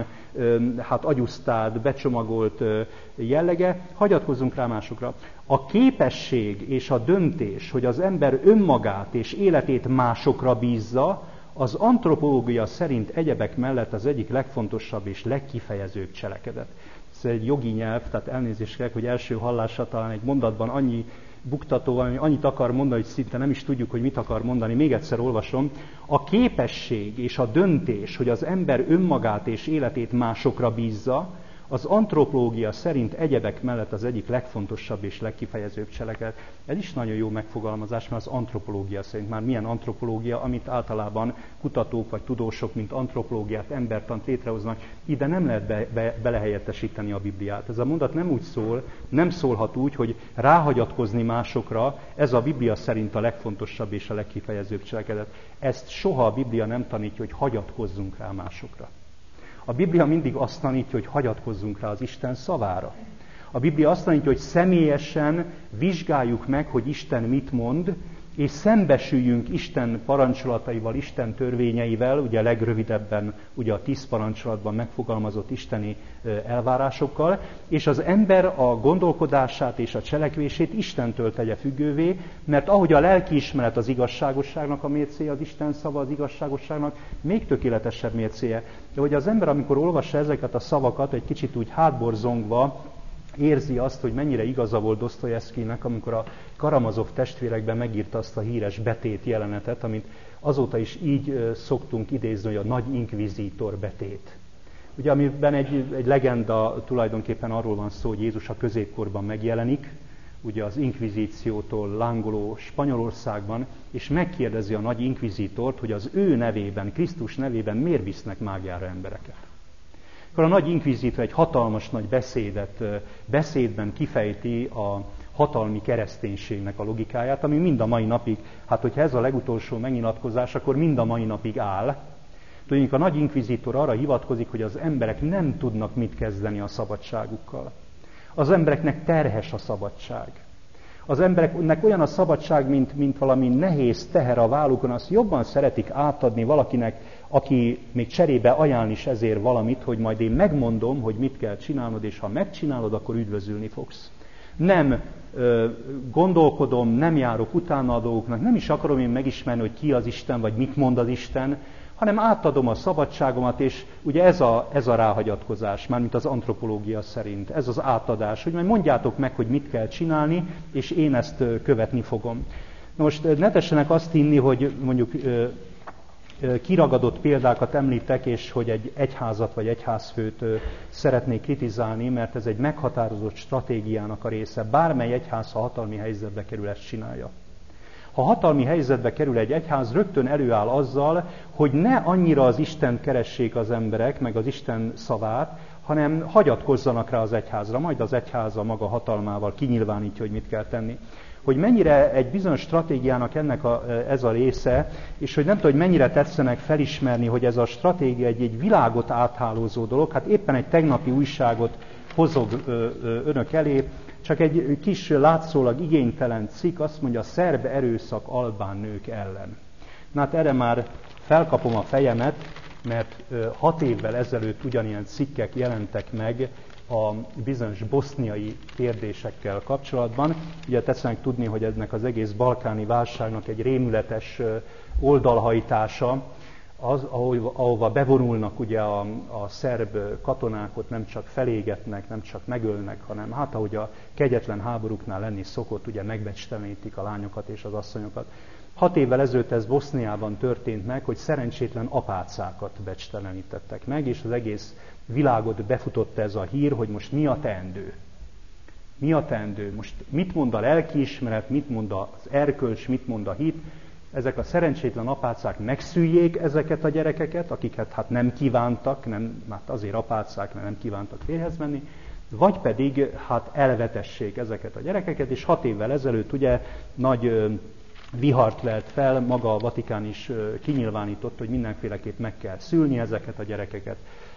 agyusztált, becsomagolt jellege, hagyatkozzunk rá másokra. A képesség és a döntés, hogy az ember önmagát és életét másokra bízza, az antropológia szerint egyebek mellett az egyik legfontosabb és legkifejezőbb cselekedet. Ez egy jogi nyelv, tehát elnézést kérek, hogy első hallásra talán egy mondatban annyi buktató van, hogy annyit akar mondani, hogy szinte nem is tudjuk, hogy mit akar mondani. Még egyszer olvasom. A képesség és a döntés, hogy az ember önmagát és életét másokra bízza, az antropológia szerint egyebek mellett az egyik legfontosabb és legkifejezőbb cselekedet. Ez is nagyon jó megfogalmazás, mert az antropológia szerint már milyen antropológia, amit általában kutatók vagy tudósok, mint antropológiát, embertant létrehoznak, ide nem lehet belehelyettesíteni a Bibliát. Ez a mondat nem úgy szól, nem szólhat úgy, hogy ráhagyatkozni másokra, ez a Biblia szerint a legfontosabb és a legkifejezőbb cselekedet. Ezt soha a Biblia nem tanítja, hogy hagyatkozzunk rá másokra. A Biblia mindig azt tanítja, hogy hagyatkozzunk rá az Isten szavára. A Biblia azt tanítja, hogy személyesen vizsgáljuk meg, hogy Isten mit mond, és szembesüljünk Isten parancsolataival, Isten törvényeivel, ugye legrövidebben ugye a 10 parancsolatban megfogalmazott isteni elvárásokkal, és az ember a gondolkodását és a cselekvését Istentől tegye függővé, mert ahogy a lelkiismeret az igazságosságnak a mércéje, az Isten szava az igazságosságnak még tökéletesebb mércéje. De hogy az ember, amikor olvassa ezeket a szavakat, egy kicsit úgy hátborzongva, érzi azt, hogy mennyire igaza volt Dosztojevszkijnek, amikor a Karamazov testvérekben megírta azt a híres betét jelenetet, amit azóta is így szoktunk idézni, hogy a nagy inkvizítor betét. Ugye, amiben egy legenda tulajdonképpen arról van szó, hogy Jézus a középkorban megjelenik, ugye az inkvizíciótól lángoló Spanyolországban, és megkérdezi a nagy inkvizítort, hogy az ő nevében, Krisztus nevében miért visznek mágiára embereket. Akkor a nagy inkvizítor egy hatalmas nagy beszédben kifejti a hatalmi kereszténységnek a logikáját, ami mind a mai napig, hát hogyha ez a legutolsó megnyilatkozás, akkor mind a mai napig áll. Tudjuk, a nagy inkvizítor arra hivatkozik, hogy az emberek nem tudnak mit kezdeni a szabadságukkal. Az embereknek terhes a szabadság. Az embereknek olyan a szabadság, mint valami nehéz teher a vállukon, azt jobban szeretik átadni valakinek, aki még cserébe ajánl is ezért valamit, hogy majd én megmondom, hogy mit kell csinálnod, és ha megcsinálod, akkor üdvözülni fogsz. Nem gondolkodom, nem járok utána a dolgoknak, nem is akarom én megismerni, hogy ki az Isten, vagy mit mond az Isten, hanem átadom a szabadságomat, és ugye ez a ráhagyatkozás, mármint az antropológia szerint, ez az átadás, hogy majd mondjátok meg, hogy mit kell csinálni, és én ezt követni fogom. Na most ne tessenek azt hinni, hogy mondjuk kiragadott példákat említek, és hogy egy egyházat vagy egyházfőt szeretnék kritizálni, mert ez egy meghatározott stratégiának a része. Bármely egyház, ha hatalmi helyzetbe kerül, ezt csinálja. Ha hatalmi helyzetbe kerül egy egyház, rögtön előáll azzal, hogy ne annyira az Istent keressék az emberek, meg az Isten szavát, hanem hagyatkozzanak rá az egyházra, majd az egyháza maga hatalmával kinyilvánítja, hogy mit kell tenni. Hogy mennyire egy bizonyos stratégiának ez a része, és hogy nem tudom, hogy mennyire tetszenek felismerni, hogy ez a stratégia egy világot áthálózó dolog. Hát éppen egy tegnapi újságot hozok önök elé, csak egy kis látszólag igénytelen cikk, azt mondja, szerb erőszak albán nők ellen. Na hát erre már felkapom a fejemet, mert 6 évvel ezelőtt ugyanilyen cikkek jelentek meg a bizonyos boszniai kérdésekkel kapcsolatban. Ugye tetszenek tudni, hogy ennek az egész balkáni válságnak egy rémületes oldalhajtása, az, ahova bevonulnak ugye a szerb katonák, ott nem csak felégetnek, nem csak megölnek, hanem hát ahogy a kegyetlen háborúknál lenni szokott, ugye megbecstelenítik a lányokat és az asszonyokat. 6 évvel ezelőtt ez Boszniában történt meg, hogy szerencsétlen apácákat becstelenítettek meg, és az egész világot befutott ez a hír, hogy most mi a teendő. Mi a teendő? Most mit mond a lelkiismeret, mit mond az erkölcs, mit mond a hit? Ezek a szerencsétlen apácák megszüljék ezeket a gyerekeket, akiket hát nem kívántak, hát azért apácák, mert nem kívántak férjhez menni, vagy pedig hát elvetessék ezeket a gyerekeket, és 6 évvel ezelőtt ugye nagy vihart lelt fel, maga a Vatikán is kinyilvánított, hogy mindenféleképp meg kell szülni ezeket a gyerekeket.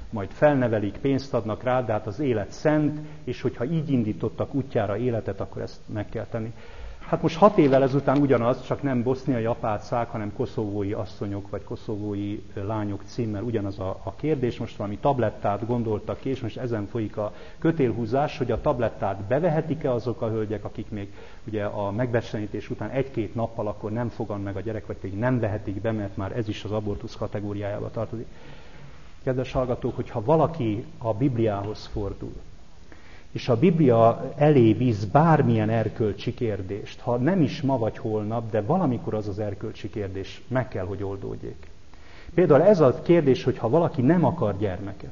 majd felnevelik, pénzt adnak rá, de hát az élet szent, és hogyha így indítottak útjára életet, akkor ezt meg kell tenni. Hát most 6 évvel ezután ugyanaz, csak nem boszniai apácák, hanem koszovói asszonyok, vagy koszovói lányok címmel ugyanaz a kérdés. Most valami tablettát gondoltak ki, és most ezen folyik a kötélhúzás, hogy a tablettát bevehetik-e azok a hölgyek, akik még ugye a megbecsenítés után 1-2 nappal akkor nem fogan meg a gyerek, vagy pedig nem vehetik be, mert már ez is az abortusz kategóriájába tartozik. Kedves hallgatók, hogyha valaki a Bibliához fordul, és a Biblia elé víz bármilyen erkölcsi kérdést, ha nem is ma vagy holnap, de valamikor az az erkölcsi kérdés meg kell, hogy oldódjék. Például ez a kérdés, hogy ha valaki nem akar gyermeket.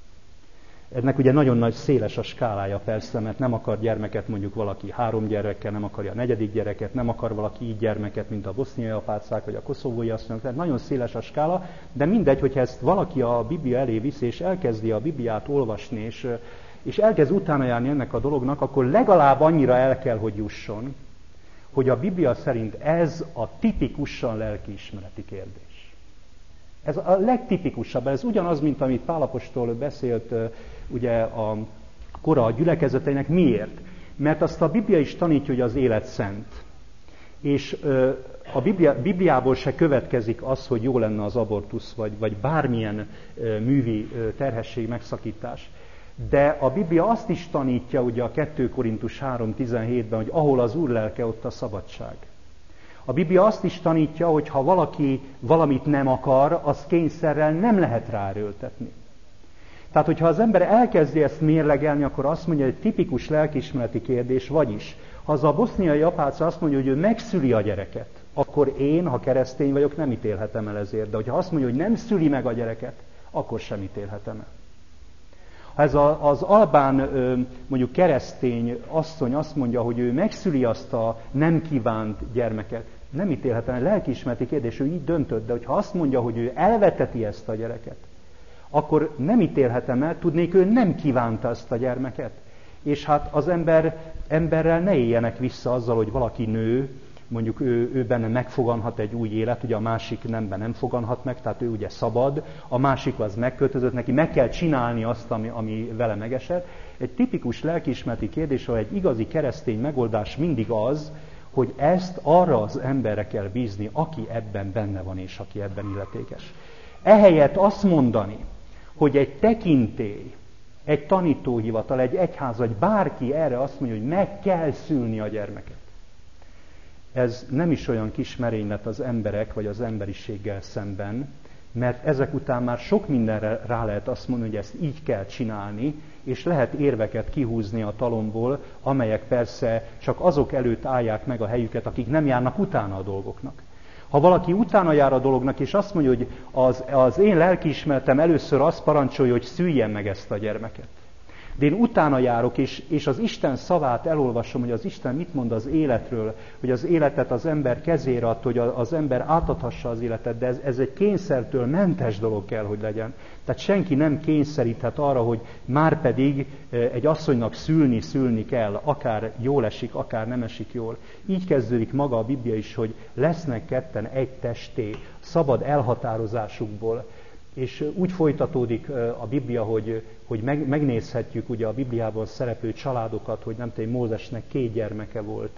Ennek ugye nagyon nagy széles a skálája persze, mert nem akar gyermeket mondjuk valaki 3 gyerekkel, nem akarja a 4. gyereket, nem akar valaki így gyermeket, mint a boszniai apácák, vagy a koszovói asszonyok, tehát nagyon széles a skála, de mindegy, hogyha ezt valaki a Biblia elé viszi, és elkezdi a Bibliát olvasni, és elkezd utána járni ennek a dolognak, akkor legalább annyira el kell, hogy jusson, hogy a Biblia szerint ez a tipikusan lelkiismereti kérdés. Ez a legtipikusabb, ez ugyanaz, mint amit Pál apostol beszélt ugye a kora gyülekezeteinek. Miért? Mert azt a Biblia is tanítja, hogy az élet szent. És a Bibliából se következik az, hogy jó lenne az abortusz, vagy bármilyen művi terhesség megszakítás. De a Biblia azt is tanítja, ugye a 2 Korintus 3:17-ben, hogy ahol az Úr lelke, ott a szabadság. A Biblia azt is tanítja, hogy ha valaki valamit nem akar, az kényszerrel nem lehet ráerőltetni. Tehát, hogyha az ember elkezdi ezt mérlegelni, akkor azt mondja, hogy tipikus lelkiismereti kérdés, vagyis, ha az a boszniai apáca azt mondja, hogy ő megszüli a gyereket, akkor én, ha keresztény vagyok, nem ítélhetem el ezért. De hogyha azt mondja, hogy nem szüli meg a gyereket, akkor sem ítélhetem el. Ha ez az albán, mondjuk keresztény asszony azt mondja, hogy ő megszüli azt a nem kívánt gyermeket, nem ítélhetem el, lelkiismereti kérdés, ő így döntött, de hogyha azt mondja, hogy ő elveteti ezt a gyereket, akkor nem ítélhetem el, tudnék, ő nem kívánta ezt a gyermeket. És hát az emberrel ne éljenek vissza azzal, hogy valaki nő, mondjuk ő benne megfoganhat egy új élet, ugye a másik nemben nem foganhat meg, tehát ő ugye szabad, a másik az megkötözött, neki meg kell csinálni azt, ami vele megesett. Egy tipikus lelkiismereti kérdés, ahol egy igazi keresztény megoldás mindig az, hogy ezt arra az emberre kell bízni, aki ebben benne van, és aki ebben illetékes. Ehelyett azt mondani, hogy egy tekintély, egy tanítóhivatal, egy egyház, vagy bárki erre azt mondja, hogy meg kell szülni a gyermeket. Ez nem is olyan kis merénylet az emberek, vagy az emberiséggel szemben, mert ezek után már sok mindenre rá lehet azt mondani, hogy ezt így kell csinálni, és lehet érveket kihúzni a talomból, amelyek persze csak azok előtt állják meg a helyüket, akik nem járnak utána a dolgoknak. Ha valaki utána jár a dolognak, és azt mondja, hogy az én lelkiismeretem először azt parancsolja, hogy szüljen meg ezt a gyermeket. De én utána járok, és az Isten szavát elolvasom, hogy az Isten mit mond az életről, hogy az életet az ember kezére ad, hogy az ember átadhassa az életet, de ez egy kényszertől mentes dolog kell, hogy legyen. Tehát senki nem kényszeríthet arra, hogy márpedig egy asszonynak szülni kell, akár jól esik, akár nem esik jól. Így kezdődik maga a Biblia is, hogy lesznek ketten egy testé, szabad elhatározásukból. És úgy folytatódik a Biblia, hogy megnézhetjük ugye a Bibliában szereplő családokat, hogy nem tudom, Mózesnek 2 gyermeke volt,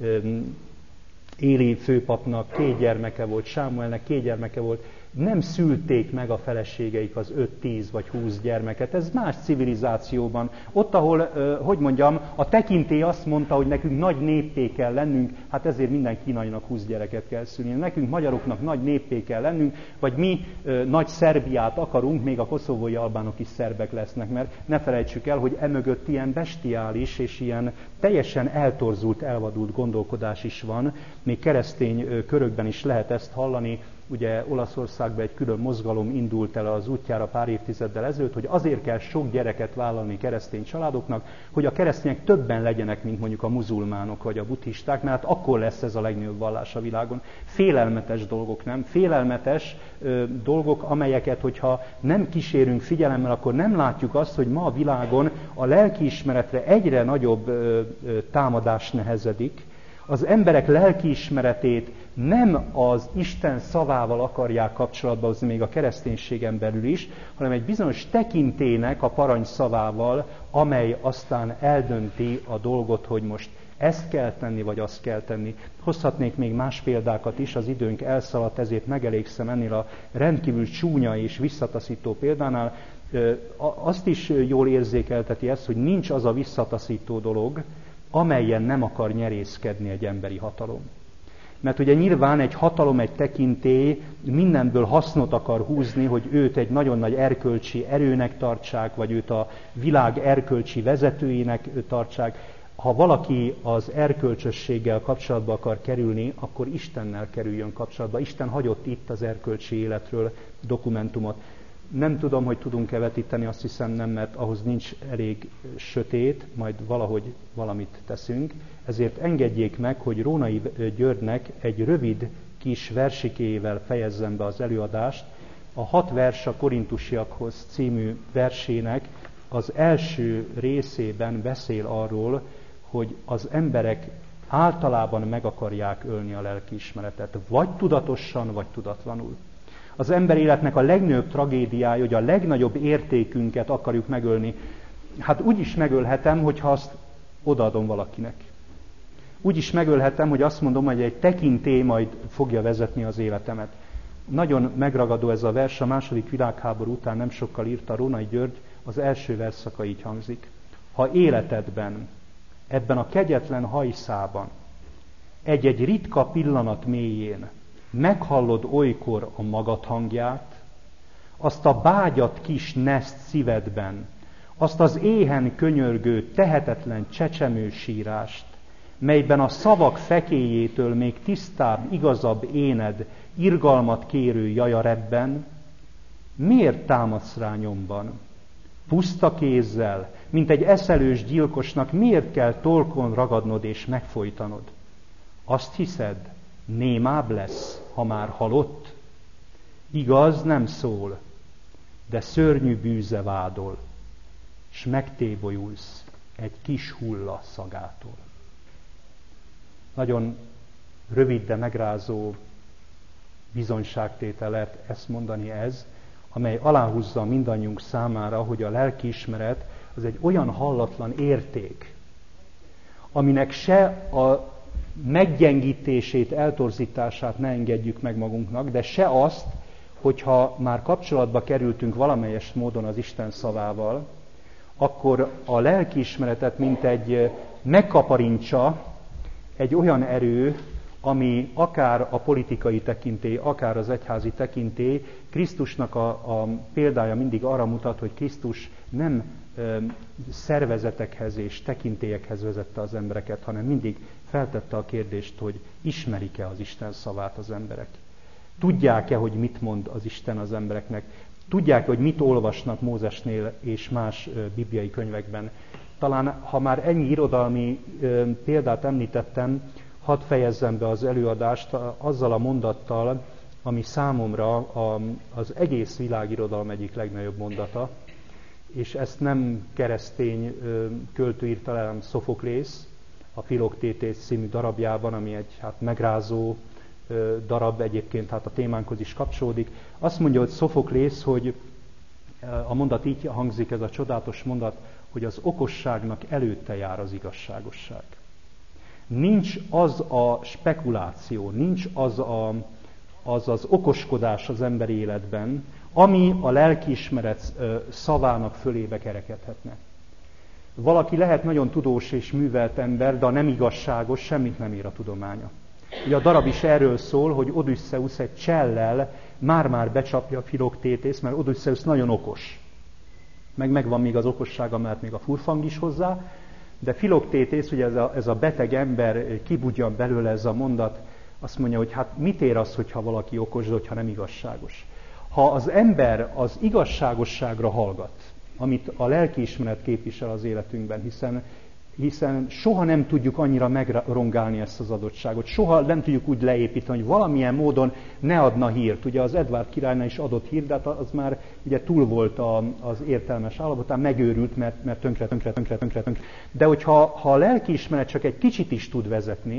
Éli főpapnak 2 gyermeke volt, Sámuelnek 2 gyermeke volt, nem szülték meg a feleségeik az 5, 10 vagy 20 gyermeket. Ez más civilizációban. Ott, ahol, a tekintély azt mondta, hogy nekünk nagy néppé kell lennünk, hát ezért minden kínainak 20 gyereket kell szülni. Nekünk magyaroknak nagy néppé kell lennünk, vagy mi nagy Szerbiát akarunk, még a koszovói albánok is szerbek lesznek, mert ne felejtsük el, hogy emögött ilyen bestiális és ilyen teljesen eltorzult, elvadult gondolkodás is van. Még keresztény körökben is lehet ezt hallani. Ugye Olaszországban egy külön mozgalom indult el az útjára pár évtizeddel ezelőtt, hogy azért kell sok gyereket vállalni keresztény családoknak, hogy a keresztények többen legyenek, mint mondjuk a muzulmánok vagy a buddhisták, mert akkor lesz ez a legnagyobb vallás a világon. Félelmetes dolgok, nem? Félelmetes dolgok, amelyeket, hogyha nem kísérünk figyelemmel, akkor nem látjuk azt, hogy ma a világon a lelkiismeretre egyre nagyobb támadás nehezedik. Az emberek lelkiismeretét nem az Isten szavával akarják kapcsolatba hozni, még a kereszténységen belül is, hanem egy bizonyos tekintélynek a parancsszavával, amely aztán eldönti a dolgot, hogy most ezt kell tenni, vagy azt kell tenni. Hozhatnék még más példákat is, az időnk elszaladt, ezért megelégszem ennél a rendkívül csúnya és visszataszító példánál. Azt is jól érzékelteti ezt, hogy nincs az a visszataszító dolog, amelyen nem akar nyerészkedni egy emberi hatalom. Mert ugye nyilván egy hatalom, egy tekintély mindenből hasznot akar húzni, hogy őt egy nagyon nagy erkölcsi erőnek tartsák, vagy őt a világ erkölcsi vezetőinek tartsák. Ha valaki az erkölcsösséggel kapcsolatba akar kerülni, akkor Istennel kerüljön kapcsolatba. Isten hagyott itt az erkölcsi életről dokumentumot. Nem tudom, hogy tudunk-e vetíteni, azt hiszem nem, mert ahhoz nincs elég sötét, majd valahogy valamit teszünk. Ezért engedjék meg, hogy Rónai Györgynek egy rövid kis versikével fejezzem be az előadást. A 6 vers a Korintusiakhoz című versének az első részében beszél arról, hogy az emberek általában meg akarják ölni a lelkiismeretet, vagy tudatosan, vagy tudatlanul. Az ember életnek a legnagyobb tragédiája, hogy a legnagyobb értékünket akarjuk megölni. Hát úgy is megölhetem, hogyha azt odaadom valakinek. Úgy is megölhetem, hogy azt mondom, hogy egy tekintély majd fogja vezetni az életemet. Nagyon megragadó ez a vers, a II. Világháború után nem sokkal írta Rónai György, az első versszaka így hangzik. Ha életedben, ebben a kegyetlen hajszában, egy-egy ritka pillanat mélyén meghallod olykor a magad hangját, azt a bágyat kis neszt szívedben, azt az éhen könyörgő, tehetetlen csecsemő sírást, melyben a szavak fekéjétől még tisztább, igazabb éned, irgalmat kérő jajarebben, miért támadsz rá nyomban? Puszta kézzel, mint egy eszelős gyilkosnak miért kell torkon ragadnod és megfojtanod? Azt hiszed, némább lesz, ha már halott? Igaz, nem szól, de szörnyű bűze vádol, s megtébolyulsz egy kis hulla szagától. Nagyon rövid, de megrázó bizonyságtétel lehet ezt mondani ez, amely aláhúzza mindannyiunk számára, hogy a lelkiismeret az egy olyan hallatlan érték, aminek se a meggyengítését, eltorzítását ne engedjük meg magunknak, de se azt, hogyha már kapcsolatba kerültünk valamelyes módon az Isten szavával, akkor a lelkiismeretet mint egy megkaparintsa egy olyan erő, ami akár a politikai tekintély, akár az egyházi tekintély, Krisztusnak a példája mindig arra mutat, hogy Krisztus nem szervezetekhez és tekintélyekhez vezette az embereket, hanem mindig feltette a kérdést, hogy ismerik-e az Isten szavát az emberek. Tudják-e, hogy mit mond az Isten az embereknek? Tudják, hogy mit olvasnak Mózesnél és más bibliai könyvekben. Talán, ha már ennyi irodalmi példát említettem, hadd fejezzem be az előadást azzal a mondattal, ami számomra az egész világirodalom egyik legnagyobb mondata, és ezt nem keresztény költő írta le, hanem Szofoklész, a Philoktétész című darabjában, ami egy megrázó darab, egyébként a témánkhoz is kapcsolódik. Azt mondja, hogy Szofoklész, hogy a mondat így hangzik, ez a csodálatos mondat, hogy az okosságnak előtte jár az igazságosság. Nincs az a spekuláció, nincs az okoskodás az emberi életben, ami a lelkiismeret szavának fölébe kerekedhetne. Valaki lehet nagyon tudós és művelt ember, de a nem igazságos, semmit nem ír a tudománya. Ugye a darab is erről szól, hogy Odüsszeusz egy csellel már-már becsapja Philoktétész, mert Odüsszeusz nagyon okos. Megvan még az okossága, mert még a furfang is hozzá, de Philoktétész, ugye ez a beteg ember, kibudjan belőle ez a mondat, azt mondja, hogy hát mit ér az, hogyha valaki okos, de hogyha nem igazságos. Ha az ember az igazságosságra hallgat, amit a lelkiismeret képvisel az életünkben, hiszen soha nem tudjuk annyira megrongálni ezt az adottságot, soha nem tudjuk úgy leépíteni, hogy valamilyen módon ne adna hírt. Ugye az Edvárd királynál is adott hírt, de az már ugye túl volt az értelmes állapotán, megőrült, mert tönkre. De hogyha a lelkiismeret csak egy kicsit is tud vezetni,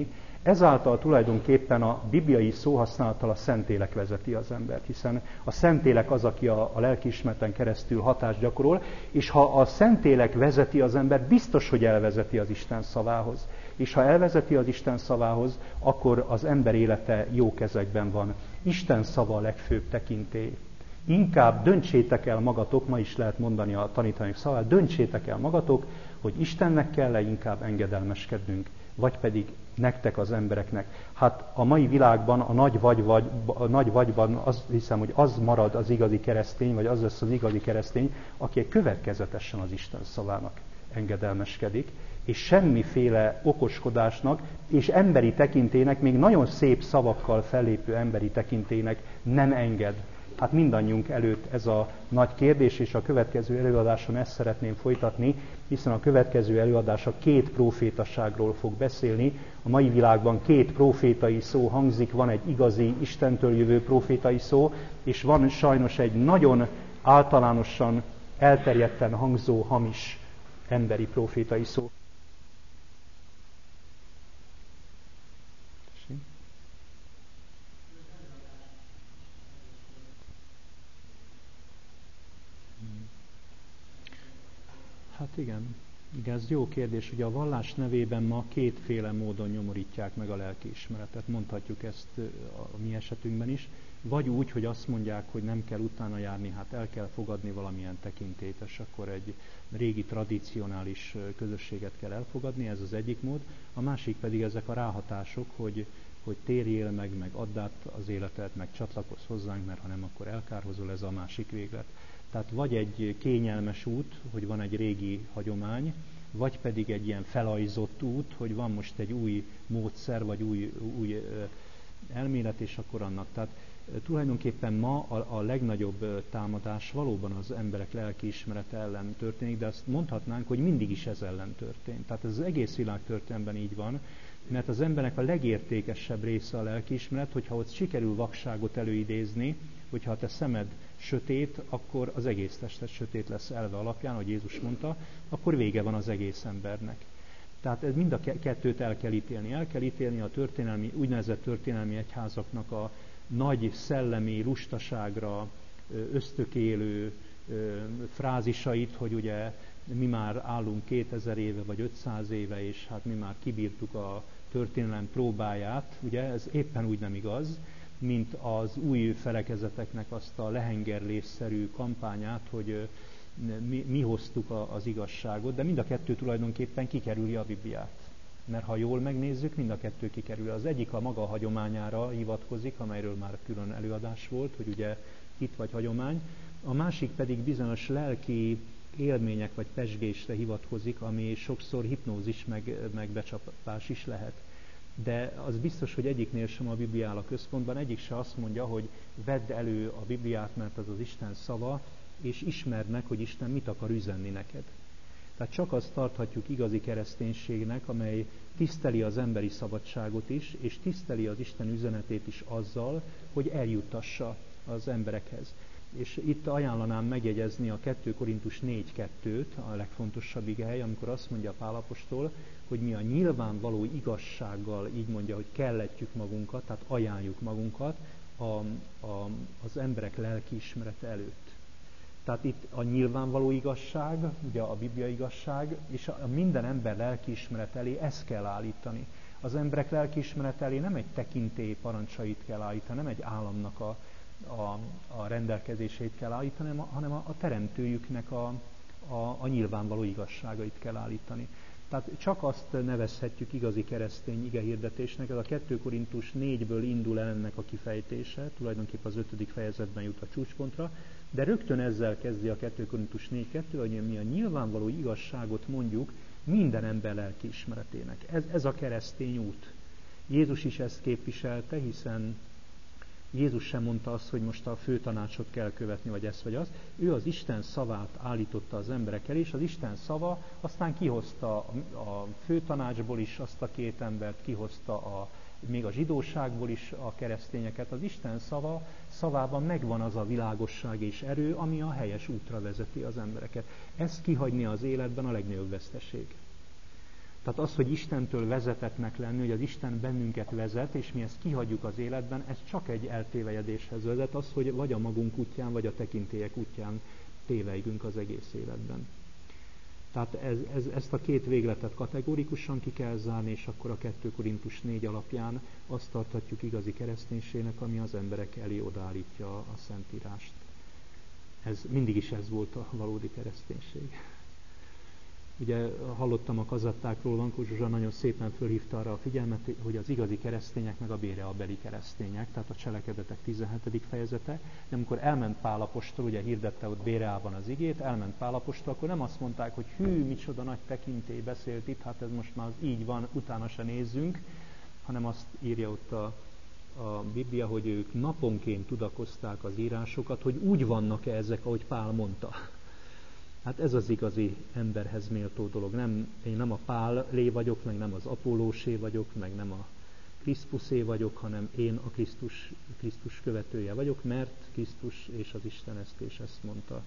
Ezáltal tulajdonképpen a bibliai szóhasználattal a Szentlélek vezeti az embert, hiszen a Szentlélek az, aki a lelkiismereten keresztül hatást gyakorol, és ha a Szentlélek vezeti az embert, biztos, hogy elvezeti az Isten szavához. És ha elvezeti az Isten szavához, akkor az ember élete jó kezekben van. Isten szava a legfőbb tekintély. Inkább döntsétek el magatok, ma is lehet mondani a tanítványok szavát, döntsétek el magatok, hogy Istennek kell-e inkább engedelmeskednünk, vagy pedig nektek az embereknek. Hát a mai világban a nagy vagyban azt hiszem, hogy az marad az igazi keresztény, vagy az lesz az igazi keresztény, aki következetesen az Isten szavának engedelmeskedik, és semmiféle okoskodásnak és emberi tekintének, még nagyon szép szavakkal fellépő emberi tekintének nem enged. Hát mindannyiunk előtt ez a nagy kérdés, és a következő előadáson ezt szeretném folytatni, hiszen a következő előadás a 2 profétaságról fog beszélni. A mai világban 2 profétai szó hangzik, van egy igazi, Istentől jövő profétai szó, és van sajnos egy nagyon általánosan, elterjedten hangzó, hamis emberi profétai szó. Hát igen, ez jó kérdés. Ugye a vallás nevében ma 2 módon nyomorítják meg a lelkiismeretet. Mondhatjuk ezt a mi esetünkben is. Vagy úgy, hogy azt mondják, hogy nem kell utána járni, hát el kell fogadni valamilyen tekintélyt, és akkor egy régi tradicionális közösséget kell elfogadni, ez az egyik mód. A másik pedig ezek a ráhatások, hogy térjél meg add át az életet, meg csatlakozz hozzánk, mert ha nem, akkor elkárhozol, ez a másik véglet. Tehát vagy egy kényelmes út, hogy van egy régi hagyomány, vagy pedig egy ilyen felajzott út, hogy van most egy új módszer, vagy új elmélet, és akkor annak. Tehát tulajdonképpen ma a legnagyobb támadás valóban az emberek lelkiismerete ellen történik, de azt mondhatnánk, hogy mindig is ez ellen történt. Tehát ez az egész világtörténelemben így van, mert az embernek a legértékesebb része a lelkiismeret, hogyha ott sikerül vakságot előidézni, hogyha a te szemed sötét, akkor az egész tested sötét lesz elve alapján, ahogy Jézus mondta, akkor vége van az egész embernek. Tehát ez mind a kettőt el kell ítélni. El kell ítélni a úgynevezett történelmi egyházaknak a nagy szellemi lustaságra ösztökélő frázisait, hogy ugye mi már állunk 2000 éve vagy 500 éve, és hát mi már kibírtuk a történelem próbáját, ugye ez éppen úgy nem igaz, mint az új felekezeteknek azt a lehengerlésszerű kampányát, hogy mi hoztuk az igazságot, de mind a kettő tulajdonképpen kikerüli a Bibliát. Mert ha jól megnézzük, mind a kettő kikerül. Az egyik a maga hagyományára hivatkozik, amelyről már külön előadás volt, hogy ugye hit vagy hagyomány, a másik pedig bizonyos lelki élmények vagy pezsgésre hivatkozik, ami sokszor hipnózis meg becsapás is lehet. De az biztos, hogy egyiknél sem a Biblia áll a központban, egyik se azt mondja, hogy vedd elő a Bibliát, mert az az Isten szava, és ismerd meg, hogy Isten mit akar üzenni neked. Tehát csak azt tarthatjuk igazi kereszténységnek, amely tiszteli az emberi szabadságot is, és tiszteli az Isten üzenetét is azzal, hogy eljuttassa az emberekhez. És itt ajánlanám megjegyezni a 2 Korintus 4:2-t, a legfontosabb igehely, amikor azt mondja Pál apostol, hogy mi a nyilvánvaló igazsággal, így mondja, hogy kelletjük magunkat, tehát ajánljuk magunkat az emberek lelkiismerete előtt. Tehát itt a nyilvánvaló igazság, ugye a Biblia igazság, és a minden ember lelkiismeret elé ezt kell állítani. Az emberek lelkiismeret elé nem egy tekintély parancsait kell állítani, nem egy államnak a rendelkezéseit kell állítani, hanem a teremtőjüknek a nyilvánvaló igazságait kell állítani. Tehát csak azt nevezhetjük igazi keresztény igehirdetésnek, ez a 2 Korintus 4-ből indul el ennek a kifejtése, tulajdonképpen az 5. fejezetben jut a csúcspontra, de rögtön ezzel kezdi a 2 Korintus 4:2, hogy mi a nyilvánvaló igazságot mondjuk minden ember lelkiismeretének. Ez a keresztény út. Jézus is ezt képviselte, hiszen Jézus sem mondta azt, hogy most a főtanácsot kell követni, vagy ezt vagy azt. Ő az Isten szavát állította az emberek elé, és az Isten szava aztán kihozta a főtanácsból is azt a 2 embert, kihozta még a zsidóságból is a keresztényeket. Az Isten szavában megvan az a világosság és erő, ami a helyes útra vezeti az embereket. Ezt kihagyni az életben a legnagyobb veszteség. Tehát az, hogy Istentől vezetetnek lenni, hogy az Isten bennünket vezet, és mi ezt kihagyjuk az életben, ez csak egy eltévejedéshez vezet, az, hogy vagy a magunk útján, vagy a tekintélyek útján tévejgünk az egész életben. Tehát ezt a két végletet kategórikusan ki kell zárni, és akkor a 2 Korintus 4 alapján azt tarthatjuk igazi kereszténységnek, ami az emberek elé odaállítja a Szentírást. Mindig is ez volt a valódi kereszténység. Ugye hallottam a kazattákról, Vankó Zsuzsa nagyon szépen fölhívta arra a figyelmet, hogy az igazi keresztények meg a béreabeli keresztények, tehát a Cselekedetek 17. fejezete, de amikor elment Pál apostol, ugye hirdette ott Béreában az igét, elment Pál apostol, akkor nem azt mondták, hogy hű, micsoda nagy tekintély beszélt itt, hát ez most már így van, utána se nézzünk, hanem azt írja ott a Biblia, hogy ők naponként tudakozták az írásokat, hogy úgy vannak-e ezek, ahogy Pál mondta. Hát ez az igazi emberhez méltó dolog. Én nem a Pálé vagyok, meg nem az Apollósé vagyok, meg nem a Kriszpuszé vagyok, hanem én a Krisztus követője vagyok, mert Krisztus és az Isten ezt és ezt mondta.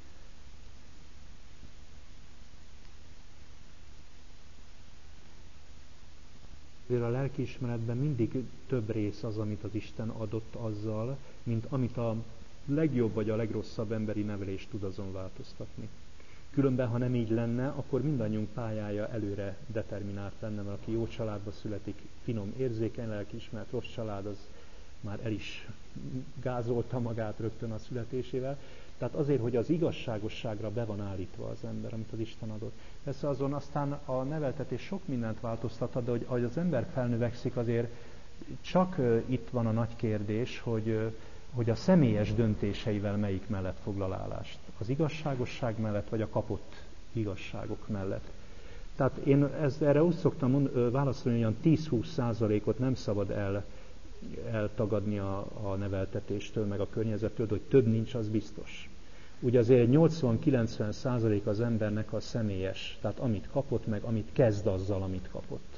A lelkiismeretben mindig több rész az, amit az Isten adott azzal, mint amit a legjobb vagy a legrosszabb emberi nevelés tud azon változtatni. Különben, ha nem így lenne, akkor mindannyiunk pályája előre determinált lenne, mert aki jó családba születik, finom, érzékeny lelkiismeret, rossz család, az már el is gázolta magát rögtön a születésével. Tehát azért, hogy az igazságosságra be van állítva az ember, amit az Isten adott. Persze azon aztán a neveltetés sok mindent változtathat, de hogy az ember felnövekszik, azért csak itt van a nagy kérdés, hogy a személyes döntéseivel melyik mellett foglal állást. Az igazságosság mellett, vagy a kapott igazságok mellett. Tehát én erre úgy szoktam válaszolni, hogy olyan 10-20%-ot nem szabad eltagadni a neveltetéstől, meg a környezettől, hogy több nincs, az biztos. Ugye azért 80-90% az embernek a személyes, tehát amit kapott, meg amit kezd azzal, amit kapott.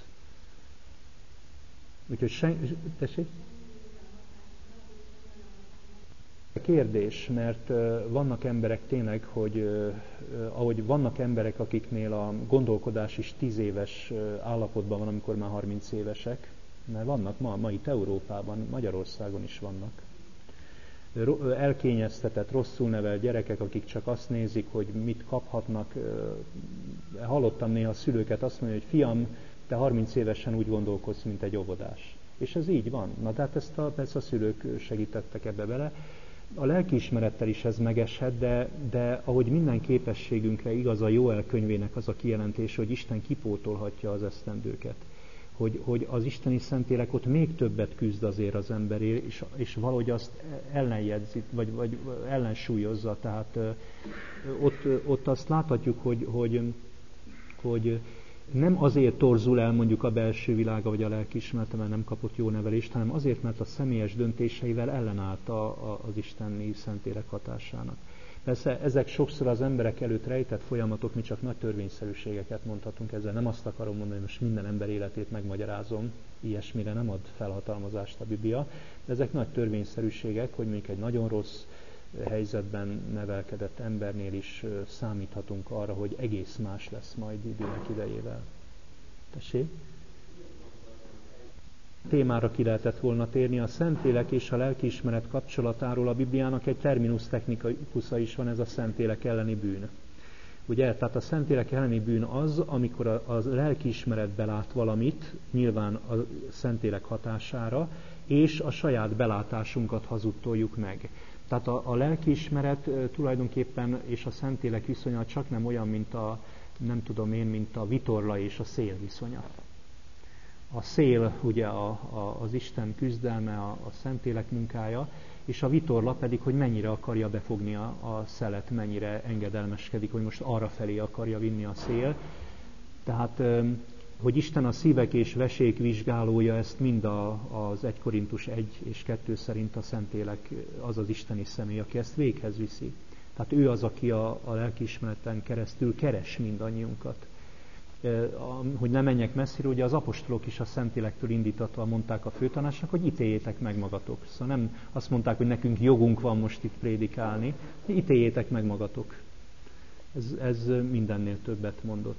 Úgyhogy tessék? Kérdés, mert vannak emberek tényleg, hogy ahogy vannak emberek, akiknél a gondolkodás is 10 éves állapotban van, amikor már 30 évesek, mert vannak ma itt Európában, Magyarországon is vannak. Elkényeztetett, rosszul nevelt gyerekek, akik csak azt nézik, hogy mit kaphatnak. Hallottam néha a szülőket azt mondani, hogy fiam, te 30 évesen úgy gondolkodsz, mint egy óvodás. És ez így van. Na, de hát persze a szülők segítettek ebbe bele. A lelkiismerettel is ez megeshet, de ahogy minden képességünkre igaz a Jóel könyvének az a kijelentés, hogy Isten kipótolhatja az esztendőket. Hogy az isteni Szentlélek ott még többet küzd azért az emberért, és valahogy azt ellenjegyzi, vagy ellensúlyozza. Tehát ott azt láthatjuk, hogy nem azért torzul el mondjuk a belső világa, vagy a lelkiismerete, mert nem kapott jó nevelést, hanem azért, mert a személyes döntéseivel ellenállt az isteni Szentlélek hatásának. Persze ezek sokszor az emberek előtt rejtett folyamatok, mi csak nagy törvényszerűségeket mondhatunk ezzel. Nem azt akarom mondani, hogy most minden ember életét megmagyarázom, ilyesmire nem ad felhatalmazást a Biblia, de ezek nagy törvényszerűségek, hogy mondjuk egy nagyon rossz helyzetben nevelkedett embernél is számíthatunk arra, hogy egész más lesz majd időnek idejével. Tessék? Témára ki lehetett volna térni, a Szentlélek és a lelkiismeret kapcsolatáról a Bibliának egy terminus technikusza is van, ez a Szentlélek elleni bűn. Ugye, tehát a Szentlélek elleni bűn az, amikor a lelkiismeret belát valamit, nyilván a Szentlélek hatására, és a saját belátásunkat hazudtoljuk meg. Tehát a lelkiismeret tulajdonképpen és a Szentlélek viszonya csak nem olyan, mint mint a vitorla és a szél viszonya. A szél ugye az Isten küzdelme, a Szentlélek munkája, és a vitorla pedig, hogy mennyire akarja befogni a szelet, mennyire engedelmeskedik, hogy most arra felé akarja vinni a szél. Tehát, hogy Isten a szívek és vesék vizsgálója, ezt mind az 1 Korintus 1 és 2 szerint a Szentlélek az az isteni személy, aki ezt véghez viszi. Tehát ő az, aki a lelkiismereten keresztül keres mindannyiunkat. Hogy ne menjek messzire, ugye az apostolok is a Szentlélektől indítatva mondták a főtanácsnak, hogy ítéljétek meg magatok. Szóval nem azt mondták, hogy nekünk jogunk van most itt prédikálni, ítéljétek meg magatok. Ez mindennél többet mondott.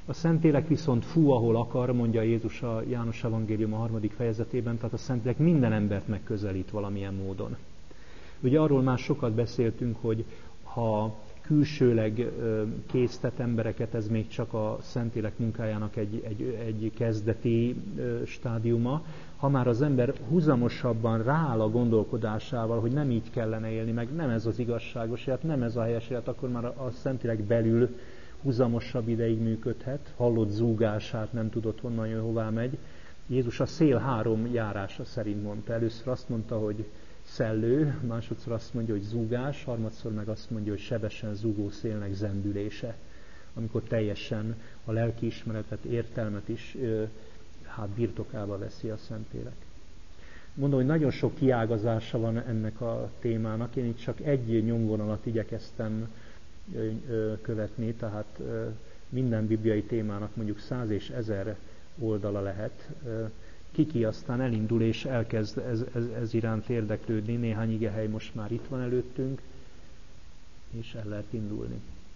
A Szentlélek viszont fú, ahol akar, mondja Jézus a János Evangélium a 3. fejezetében, tehát a Szentlélek minden embert megközelít valamilyen módon. Ugye arról már sokat beszéltünk, hogy ha külsőleg késztet embereket, ez még csak a Szentlélek munkájának egy kezdeti stádiuma. Ha már az ember húzamosabban rááll a gondolkodásával, hogy nem így kellene élni, meg nem ez az igazságos élet, nem ez a helyes élet, akkor már a Szentlélek belül húzamosabb ideig működhet, hallott zúgását, nem tudott honnan jön, hová megy. Jézus a szél 3 járása szerint mondta. Először azt mondta, hogy szellő, másodszor azt mondja, hogy zúgás, harmadszor meg azt mondja, hogy sebesen zúgó szélnek zendülése, amikor teljesen a lelkiismeretet, értelmet is birtokába veszi a Szentlélek. Mondom, hogy nagyon sok kiágazása van ennek a témának, én itt csak egy nyomvonalat igyekeztem követni, tehát minden bibliai témának mondjuk 100 és 1000 oldala lehet. Kiki aztán elindul és elkezd ez iránt érdeklődni, néhány igehely most már itt van előttünk, és el lehet indulni.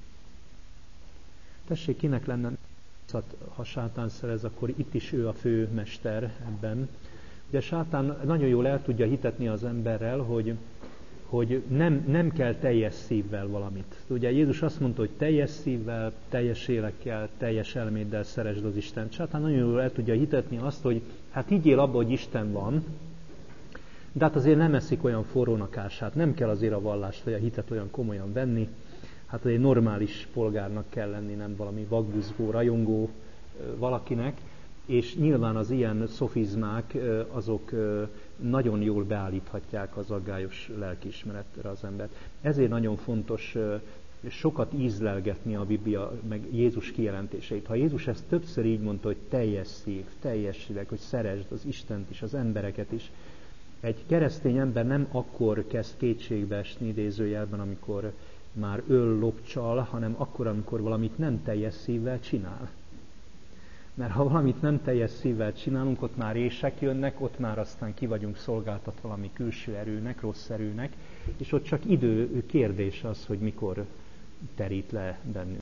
Tessék, kinek lenne, ha sátán szerez, akkor itt is ő a fő mester ebben. Ugye sátán nagyon jól el tudja hitetni az emberrel, hogy nem kell teljes szívvel valamit. Ugye Jézus azt mondta, hogy teljes szívvel, teljes élekkel, teljes elméddel szeresd az Istent. Sátán nagyon jól el tudja hitetni azt, hogy hát higgyél abba, hogy Isten van, de hát azért nem eszik olyan forrónak ását, nem kell azért a vallást vagy a hitet olyan komolyan venni, hát azért normális polgárnak kell lenni, nem valami vakbuzgó, rajongó valakinek, és nyilván az ilyen szofizmák azok nagyon jól beállíthatják az aggályos lelkiismeretre az embert. Ezért nagyon fontos sokat ízlelgetni a Biblia, meg Jézus kijelentéseit. Ha Jézus ezt többször így mondta, hogy teljes szív, teljes lélek, hogy szeresd az Istent is, az embereket is, egy keresztény ember nem akkor kezd kétségbe esni idézőjelben, amikor már öl, lop, csal, hanem akkor, amikor valamit nem teljes szívvel csinál. Mert ha valamit nem teljes szívvel csinálunk, ott már rések jönnek, ott már aztán ki vagyunk szolgáltatva valami külső erőnek, rossz erőnek, és ott csak idő kérdés az, hogy mikor terít le bennünk.